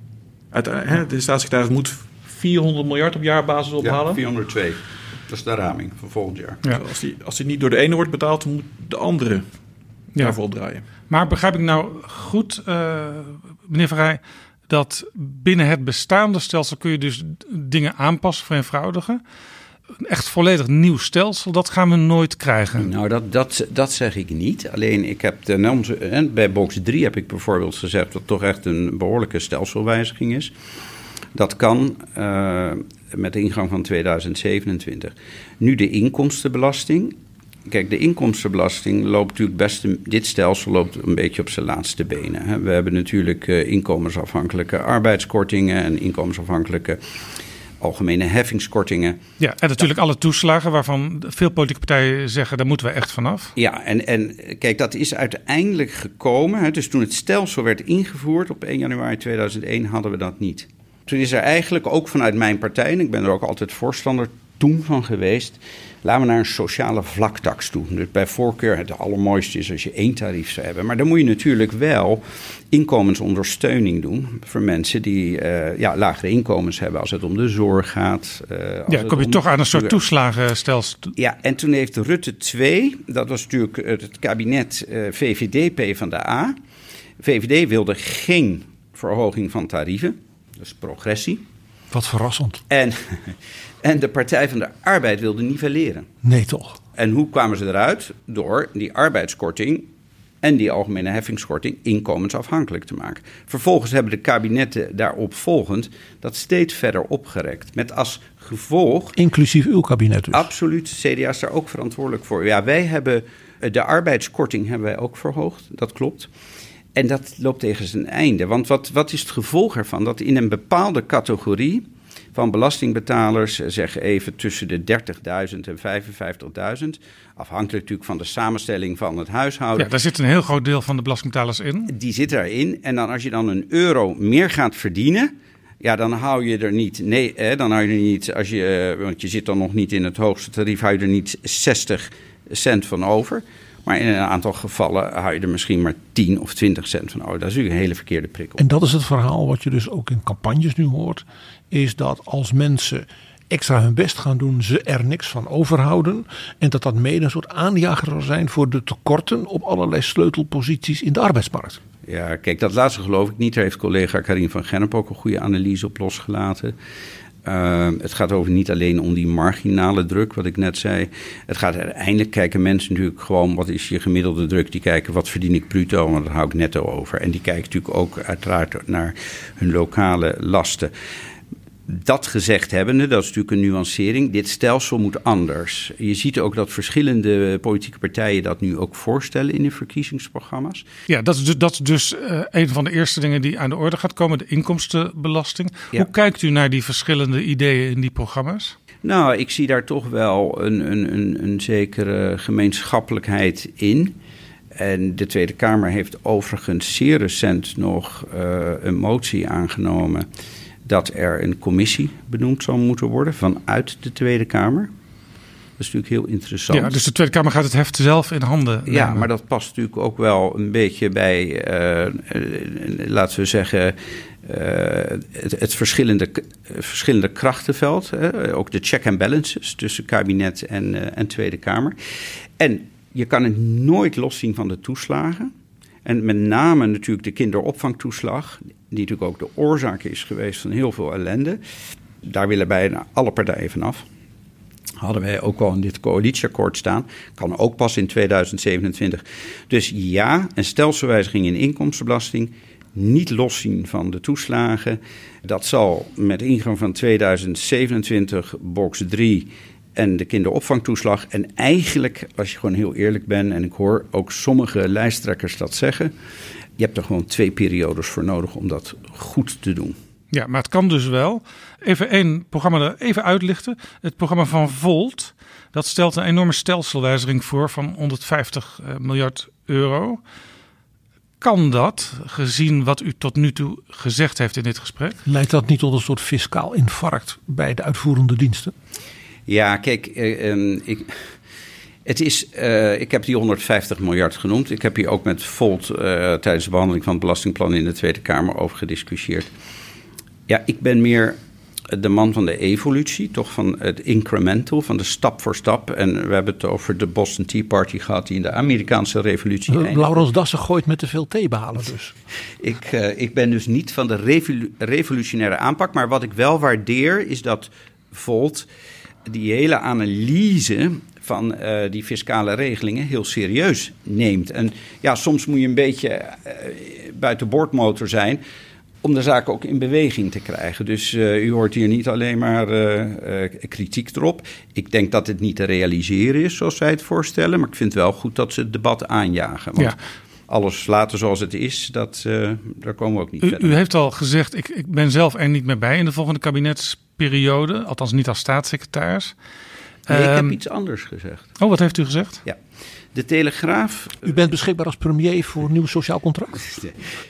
[SPEAKER 8] De staatssecretaris moet 400 miljard op jaarbasis ophalen.
[SPEAKER 3] Ja, 402. Dat is de raming voor volgend jaar.
[SPEAKER 8] Ja. Als die niet door de ene wordt betaald, moet de andere daarvoor opdraaien.
[SPEAKER 4] Maar begrijp ik nou goed, meneer Verrij, dat binnen het bestaande stelsel kun je dus dingen aanpassen, vereenvoudigen? Een echt volledig nieuw stelsel, dat gaan we nooit krijgen.
[SPEAKER 3] Nou, dat zeg ik niet. Alleen ik heb bij box 3 heb ik bijvoorbeeld gezegd dat toch echt een behoorlijke stelselwijziging is. Dat kan met de ingang van 2027. Nu de inkomstenbelasting. Kijk, de inkomstenbelasting loopt natuurlijk best. Dit stelsel loopt een beetje op zijn laatste benen. Hè. We hebben natuurlijk inkomensafhankelijke arbeidskortingen en inkomensafhankelijke algemene heffingskortingen.
[SPEAKER 4] Ja, en natuurlijk alle toeslagen waarvan veel politieke partijen zeggen, daar moeten we echt vanaf.
[SPEAKER 3] Ja, en kijk, dat is uiteindelijk gekomen. Hè, dus toen het stelsel werd ingevoerd op 1 januari 2001 hadden we dat niet. Toen is er eigenlijk ook vanuit mijn partij, en ik ben er ook altijd voorstander toen van geweest, laten we naar een sociale vlaktax toe. Dus bij voorkeur, het allermooiste is als je 1 tarief zou hebben. Maar dan moet je natuurlijk wel inkomensondersteuning doen voor mensen die lagere inkomens hebben als het om de zorg gaat.
[SPEAKER 4] Dan kom je toch aan een soort toeslagenstelsel.
[SPEAKER 3] Ja, en toen heeft Rutte 2, dat was natuurlijk het kabinet VVD, PvdA. VVD wilde geen verhoging van tarieven, dus progressie.
[SPEAKER 6] Wat verrassend.
[SPEAKER 3] En de Partij van de Arbeid wilde nivelleren.
[SPEAKER 6] Nee, toch?
[SPEAKER 3] En hoe kwamen ze eruit? Door die arbeidskorting en die algemene heffingskorting inkomensafhankelijk te maken. Vervolgens hebben de kabinetten daarop volgend dat steeds verder opgerekt. Met als gevolg...
[SPEAKER 6] Inclusief uw kabinet dus?
[SPEAKER 3] Absoluut. CDA is daar ook verantwoordelijk voor. Ja, wij hebben de arbeidskorting hebben wij ook verhoogd. Dat klopt. En dat loopt tegen zijn einde. Want wat is het gevolg ervan? Dat in een bepaalde categorie van belastingbetalers, zeg even tussen de 30.000 en 55.000. Afhankelijk natuurlijk van de samenstelling van het huishouden.
[SPEAKER 4] Ja, daar zit een heel groot deel van de belastingbetalers in.
[SPEAKER 3] Die zit daarin. En dan als je dan €1 meer gaat verdienen, ja, dan hou je er niet. Nee, dan hou je er niet. Want je zit dan nog niet in het hoogste tarief, hou je er niet 60 cent van over. Maar in een aantal gevallen hou je er misschien maar 10 of 20 cent van over. Dat is natuurlijk een hele verkeerde prikkel.
[SPEAKER 6] En dat is het verhaal wat je dus ook in campagnes nu hoort. Is dat als mensen extra hun best gaan doen, ze er niks van overhouden. En dat mede een soort aanjager zal zijn voor de tekorten op allerlei sleutelposities in de arbeidsmarkt.
[SPEAKER 3] Ja, kijk, dat laatste geloof ik niet. Daar heeft collega Karin van Gennep ook een goede analyse op losgelaten. Het gaat over niet alleen om die marginale druk, wat ik net zei. Het gaat uiteindelijk, kijken mensen natuurlijk gewoon, wat is je gemiddelde druk? Die kijken, wat verdien ik bruto, want dat hou ik netto over. En die kijken natuurlijk ook uiteraard naar hun lokale lasten. Dat gezegd hebbende, dat is natuurlijk een nuancering. Dit stelsel moet anders. Je ziet ook dat verschillende politieke partijen dat nu ook voorstellen in de verkiezingsprogramma's.
[SPEAKER 4] Ja, dat is dus een van de eerste dingen die aan de orde gaat komen, de inkomstenbelasting. Ja. Hoe kijkt u naar die verschillende ideeën in die programma's?
[SPEAKER 3] Nou, ik zie daar toch wel een zekere gemeenschappelijkheid in. En de Tweede Kamer heeft overigens zeer recent nog een motie aangenomen dat er een commissie benoemd zou moeten worden vanuit de Tweede Kamer. Dat is natuurlijk heel interessant.
[SPEAKER 4] Ja, dus de Tweede Kamer gaat het heft zelf in handen nemen.
[SPEAKER 3] Ja, maar dat past natuurlijk ook wel een beetje bij, laten we zeggen, het verschillende krachtenveld. Ook de check and balances tussen kabinet en Tweede Kamer. En je kan het nooit loszien van de toeslagen. En met name natuurlijk de kinderopvangtoeslag, die natuurlijk ook de oorzaak is geweest van heel veel ellende. Daar willen bijna alle partijen vanaf. Hadden wij ook al in dit coalitieakkoord staan. Kan ook pas in 2027. Dus ja, een stelselwijziging in inkomstenbelasting. Niet loszien van de toeslagen. Dat zal met ingang van 2027 box 3... en de kinderopvangtoeslag. En eigenlijk, als je gewoon heel eerlijk bent, en ik hoor ook sommige lijsttrekkers dat zeggen, je hebt er gewoon 2 periodes voor nodig om dat goed te doen.
[SPEAKER 4] Ja, maar het kan dus wel. Even één programma er even uitlichten. Het programma van Volt, dat stelt een enorme stelselwijziging voor van 150 miljard euro. Kan dat, gezien wat u tot nu toe gezegd heeft in dit gesprek?
[SPEAKER 6] Leidt dat niet tot een soort fiscaal infarct bij de uitvoerende diensten?
[SPEAKER 3] Ja, kijk, ik heb die 150 miljard genoemd. Ik heb hier ook met Volt tijdens de behandeling van het belastingplan in de Tweede Kamer over gediscussieerd. Ja, ik ben meer de man van de evolutie, toch van het incremental, van de stap voor stap. En we hebben het over de Boston Tea Party gehad die in de Amerikaanse revolutie eindigde.
[SPEAKER 6] Laurens Dassen gooit met te veel theebalen dus.
[SPEAKER 3] Ik ben dus niet van de revolutionaire aanpak, maar wat ik wel waardeer is dat Volt die hele analyse van die fiscale regelingen heel serieus neemt. En ja, soms moet je een beetje buiten boordmotor zijn om de zaak ook in beweging te krijgen. Dus u hoort hier niet alleen maar kritiek erop. Ik denk dat het niet te realiseren is zoals zij het voorstellen, maar ik vind wel goed dat ze het debat aanjagen. Want alles laten zoals het is, daar komen we ook niet verder.
[SPEAKER 4] U heeft al gezegd, ik ben zelf er niet meer bij in de volgende kabinetsperiode, althans niet als staatssecretaris.
[SPEAKER 3] Nee, ik heb iets anders gezegd.
[SPEAKER 4] Oh, wat heeft u gezegd?
[SPEAKER 3] Ja, de Telegraaf.
[SPEAKER 6] U bent beschikbaar als premier voor een nieuw sociaal contract?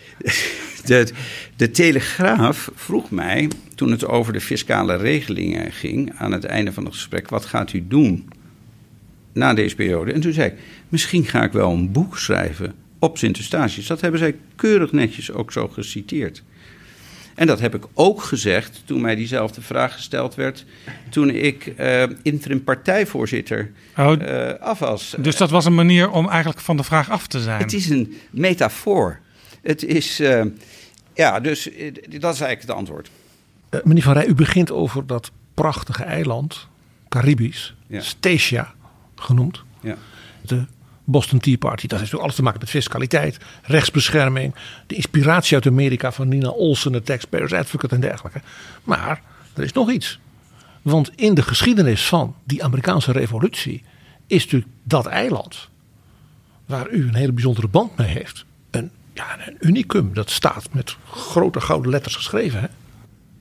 [SPEAKER 3] De Telegraaf vroeg mij, toen het over de fiscale regelingen ging, aan het einde van het gesprek, wat gaat u doen na deze periode? En toen zei ik, misschien ga ik wel een boek schrijven op Sint-Eustatius. Dat hebben zij keurig netjes ook zo geciteerd. En dat heb ik ook gezegd toen mij diezelfde vraag gesteld werd, toen ik interim partijvoorzitter af was.
[SPEAKER 4] Dus dat was een manier om eigenlijk van de vraag af te zijn?
[SPEAKER 3] Het is een metafoor. Het is, dus dat is eigenlijk het antwoord.
[SPEAKER 6] Meneer Van Rij, u begint over dat prachtige eiland, Caribisch, Statia genoemd.
[SPEAKER 3] Ja.
[SPEAKER 6] De Boston Tea Party, dat heeft natuurlijk alles te maken met fiscaliteit, rechtsbescherming, de inspiratie uit Amerika van Nina Olson, de Taxpayers Advocate en dergelijke. Maar er is nog iets. Want in de geschiedenis van die Amerikaanse revolutie is natuurlijk dat eiland, waar u een hele bijzondere band mee heeft, een unicum. Dat staat met grote gouden letters geschreven. Hè?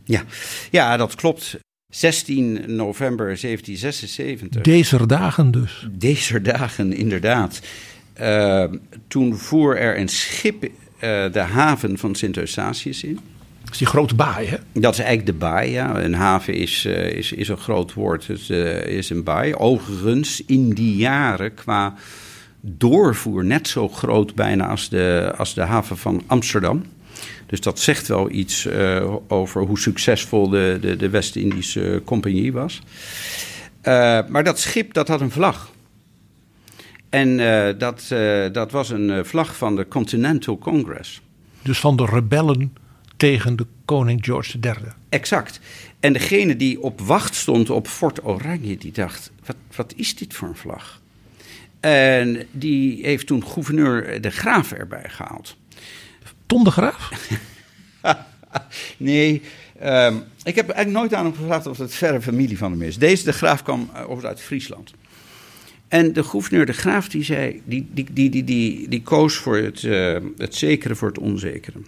[SPEAKER 3] Ja, dat klopt. 16 november 1776.
[SPEAKER 6] Deze dagen dus.
[SPEAKER 3] Deze dagen, inderdaad. Toen voer er een schip de haven van Sint Eustatius in.
[SPEAKER 6] Dat is die grote baai, hè?
[SPEAKER 3] Dat is eigenlijk de baai, ja. Een haven is een groot woord. Het is een baai. Overigens, in die jaren qua doorvoer net zo groot bijna als de haven van Amsterdam. Dus dat zegt wel iets over hoe succesvol de West-Indische Compagnie was. Maar dat schip, dat had een vlag. En dat was een vlag van de Continental Congress.
[SPEAKER 6] Dus van de rebellen tegen de koning George III.
[SPEAKER 3] Exact. En degene die op wacht stond op Fort Oranje, die dacht, wat is dit voor een vlag? En die heeft toen gouverneur de Graaf erbij gehaald.
[SPEAKER 6] Tom de Graaf?
[SPEAKER 3] Nee, ik heb eigenlijk nooit aan hem gevraagd of het verre familie van hem is. Deze de Graaf kwam uit Friesland. En de gouverneur de Graaf die zei, die koos voor het zekere voor het onzekere.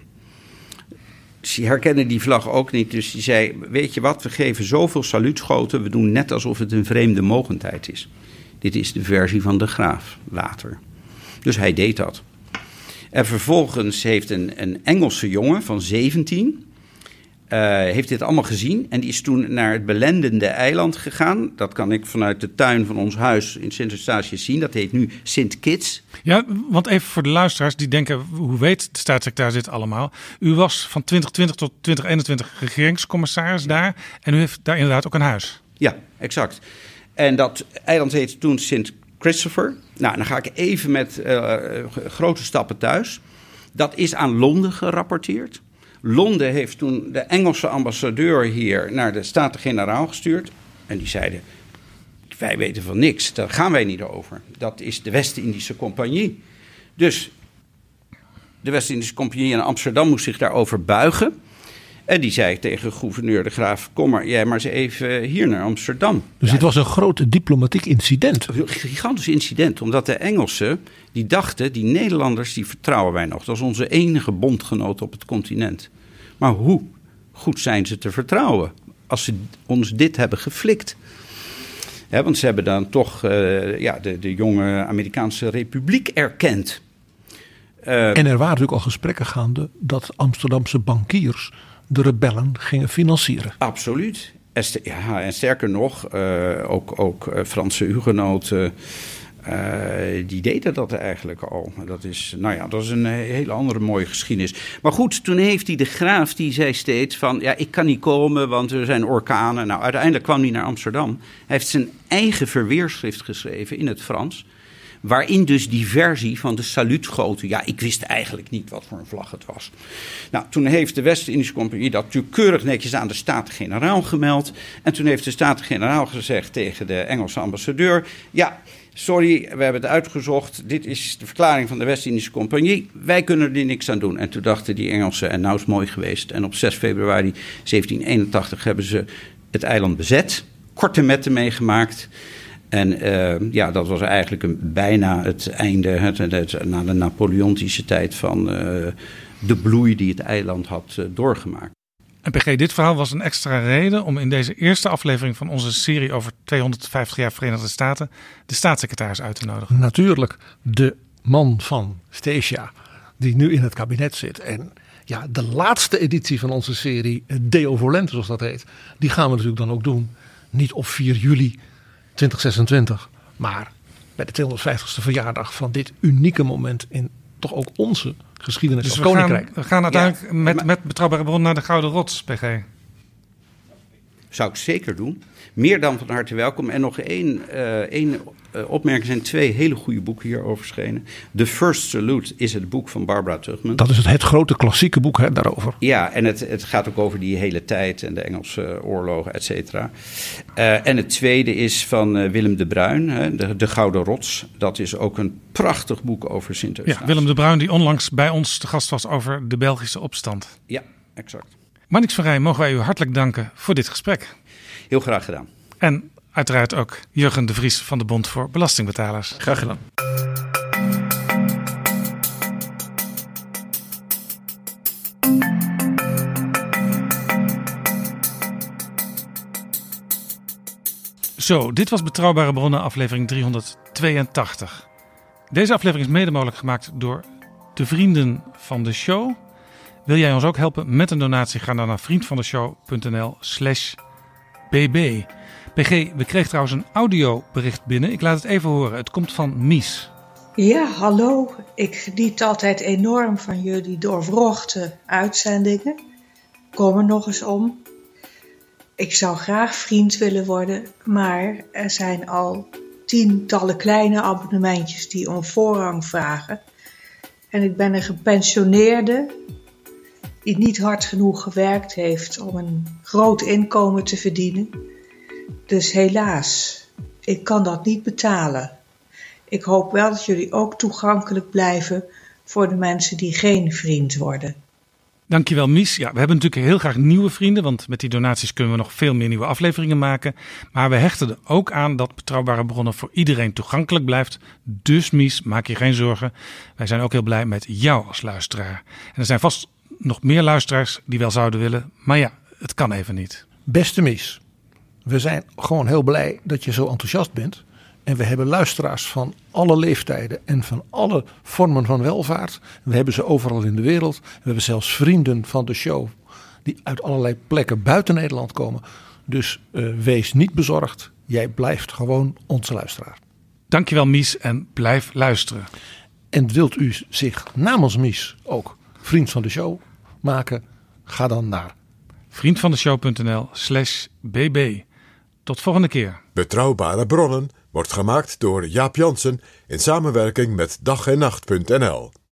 [SPEAKER 3] Ze herkennen die vlag ook niet, dus die zei, weet je wat, we geven zoveel saluutschoten, we doen net alsof het een vreemde mogendheid is. Dit is de versie van de Graaf, later. Dus hij deed dat. En vervolgens heeft een Engelse jongen van 17... heeft dit allemaal gezien en die is toen naar het belendende eiland gegaan. Dat kan ik vanuit de tuin van ons huis in Sint Eustatius zien. Dat heet nu Sint Kitts.
[SPEAKER 4] Ja, want even voor de luisteraars die denken, hoe weet de staatssecretaris dit allemaal? U was van 2020 tot 2021 regeringscommissaris daar en u heeft daar inderdaad ook een huis.
[SPEAKER 3] Ja, exact. En dat eiland heet toen Sint Christopher. Nou, dan ga ik even met grote stappen thuis. Dat is aan Londen gerapporteerd. Londen heeft toen de Engelse ambassadeur hier naar de Staten-Generaal gestuurd. En die zeiden, wij weten van niks, daar gaan wij niet over. Dat is de West-Indische Compagnie. Dus de West-Indische Compagnie in Amsterdam moest zich daarover buigen. En die zei tegen gouverneur de Graaf, kom maar jij maar eens even hier naar Amsterdam.
[SPEAKER 6] Dus dit was een groot diplomatiek incident.
[SPEAKER 3] Een gigantisch incident, omdat de Engelsen die dachten, die Nederlanders die vertrouwen wij nog. Dat is onze enige bondgenoot op het continent. Maar hoe goed zijn ze te vertrouwen als ze ons dit hebben geflikt? Ja, want ze hebben dan toch de jonge Amerikaanse Republiek erkend.
[SPEAKER 6] En er waren natuurlijk al gesprekken gaande dat Amsterdamse bankiers de rebellen gingen financieren.
[SPEAKER 3] Absoluut. En sterker nog, ook Franse hugenoten, die deden dat eigenlijk al. Dat is een hele andere mooie geschiedenis. Maar goed, toen heeft hij de Graaf, die zei steeds van, ja, ik kan niet komen, want er zijn orkanen. Nou, uiteindelijk kwam hij naar Amsterdam. Hij heeft zijn eigen verweerschrift geschreven in het Frans, waarin dus die versie van de saluutschoten, ja, ik wist eigenlijk niet wat voor een vlag het was. Nou, toen heeft de West-Indische Compagnie dat natuurlijk keurig netjes aan de Staten-Generaal gemeld. En toen heeft de Staten-Generaal gezegd tegen de Engelse ambassadeur, ja, sorry, we hebben het uitgezocht. Dit is de verklaring van de West-Indische Compagnie. Wij kunnen er niks aan doen. En toen dachten die Engelsen, en nou is het mooi geweest. En op 6 februari 1781 hebben ze het eiland bezet. Korte metten meegemaakt. En dat was eigenlijk bijna het einde, na de Napoleontische tijd van de bloei die het eiland had doorgemaakt.
[SPEAKER 4] En PG, dit verhaal was een extra reden om in deze eerste aflevering van onze serie over 250 jaar Verenigde Staten de staatssecretaris uit te nodigen.
[SPEAKER 6] Natuurlijk de man van Stesia, die nu in het kabinet zit. En ja, de laatste editie van onze serie, Deo Volente zoals dat heet, die gaan we natuurlijk dan ook doen. Niet op 4 juli 2026, maar bij de 250ste verjaardag van dit unieke moment in toch ook onze geschiedenis
[SPEAKER 4] dus
[SPEAKER 6] als koninkrijk.
[SPEAKER 4] We gaan uiteindelijk met Betrouwbare Bron naar de Gouden Rots, PG.
[SPEAKER 3] Zou ik zeker doen. Meer dan van harte welkom. En nog één opmerking. Er zijn 2 hele goede boeken hierover verschenen. The First Salute is het boek van Barbara Tugman.
[SPEAKER 6] Dat is het grote klassieke boek daarover.
[SPEAKER 3] Ja, en het gaat ook over die hele tijd en de Engelse oorlogen, et cetera. En het tweede is van Willem de Bruin, de Gouden Rots. Dat is ook een prachtig boek over Sint Eustatius.
[SPEAKER 4] Ja, Willem de Bruin die onlangs bij ons te gast was over de Belgische opstand.
[SPEAKER 3] Ja, exact.
[SPEAKER 4] Marnix van Rij, mogen wij u hartelijk danken voor dit gesprek.
[SPEAKER 3] Heel graag gedaan.
[SPEAKER 4] En uiteraard ook Jurgen de Vries van de Bond voor Belastingbetalers.
[SPEAKER 6] Graag gedaan.
[SPEAKER 4] Zo, dit was Betrouwbare Bronnen, aflevering 382. Deze aflevering is mede mogelijk gemaakt door de vrienden van de show. Wil jij ons ook helpen met een donatie? Ga dan naar vriendvandeshow.nl/bb. PG, we kregen trouwens een audiobericht binnen. Ik laat het even horen. Het komt van Mies.
[SPEAKER 9] Ja, hallo. Ik geniet altijd enorm van jullie doorwrochte uitzendingen. Kom er nog eens om. Ik zou graag vriend willen worden, maar er zijn al tientallen kleine abonnementjes die om voorrang vragen. En ik ben een gepensioneerde die niet hard genoeg gewerkt heeft om een groot inkomen te verdienen. Dus helaas, ik kan dat niet betalen. Ik hoop wel dat jullie ook toegankelijk blijven voor de mensen die geen vriend worden.
[SPEAKER 4] Dankjewel, Mies. Ja, we hebben natuurlijk heel graag nieuwe vrienden, want met die donaties kunnen we nog veel meer nieuwe afleveringen maken. Maar we hechten er ook aan dat Betrouwbare Bronnen voor iedereen toegankelijk blijft. Dus Mies, maak je geen zorgen. Wij zijn ook heel blij met jou als luisteraar. En er zijn vast nog meer luisteraars die wel zouden willen, maar ja, het kan even niet.
[SPEAKER 6] Beste Mies, we zijn gewoon heel blij dat je zo enthousiast bent. En we hebben luisteraars van alle leeftijden en van alle vormen van welvaart. We hebben ze overal in de wereld. We hebben zelfs vrienden van de show die uit allerlei plekken buiten Nederland komen. Dus wees niet bezorgd. Jij blijft gewoon onze luisteraar.
[SPEAKER 4] Dankjewel, Mies, en blijf luisteren.
[SPEAKER 6] En wilt u zich namens Mies ook vriend van de show maken? Ga dan naar
[SPEAKER 4] vriendvandeshow.nl/bb. Tot volgende keer.
[SPEAKER 5] Betrouwbare Bronnen wordt gemaakt door Jaap Jansen in samenwerking met dag-en-nacht.nl.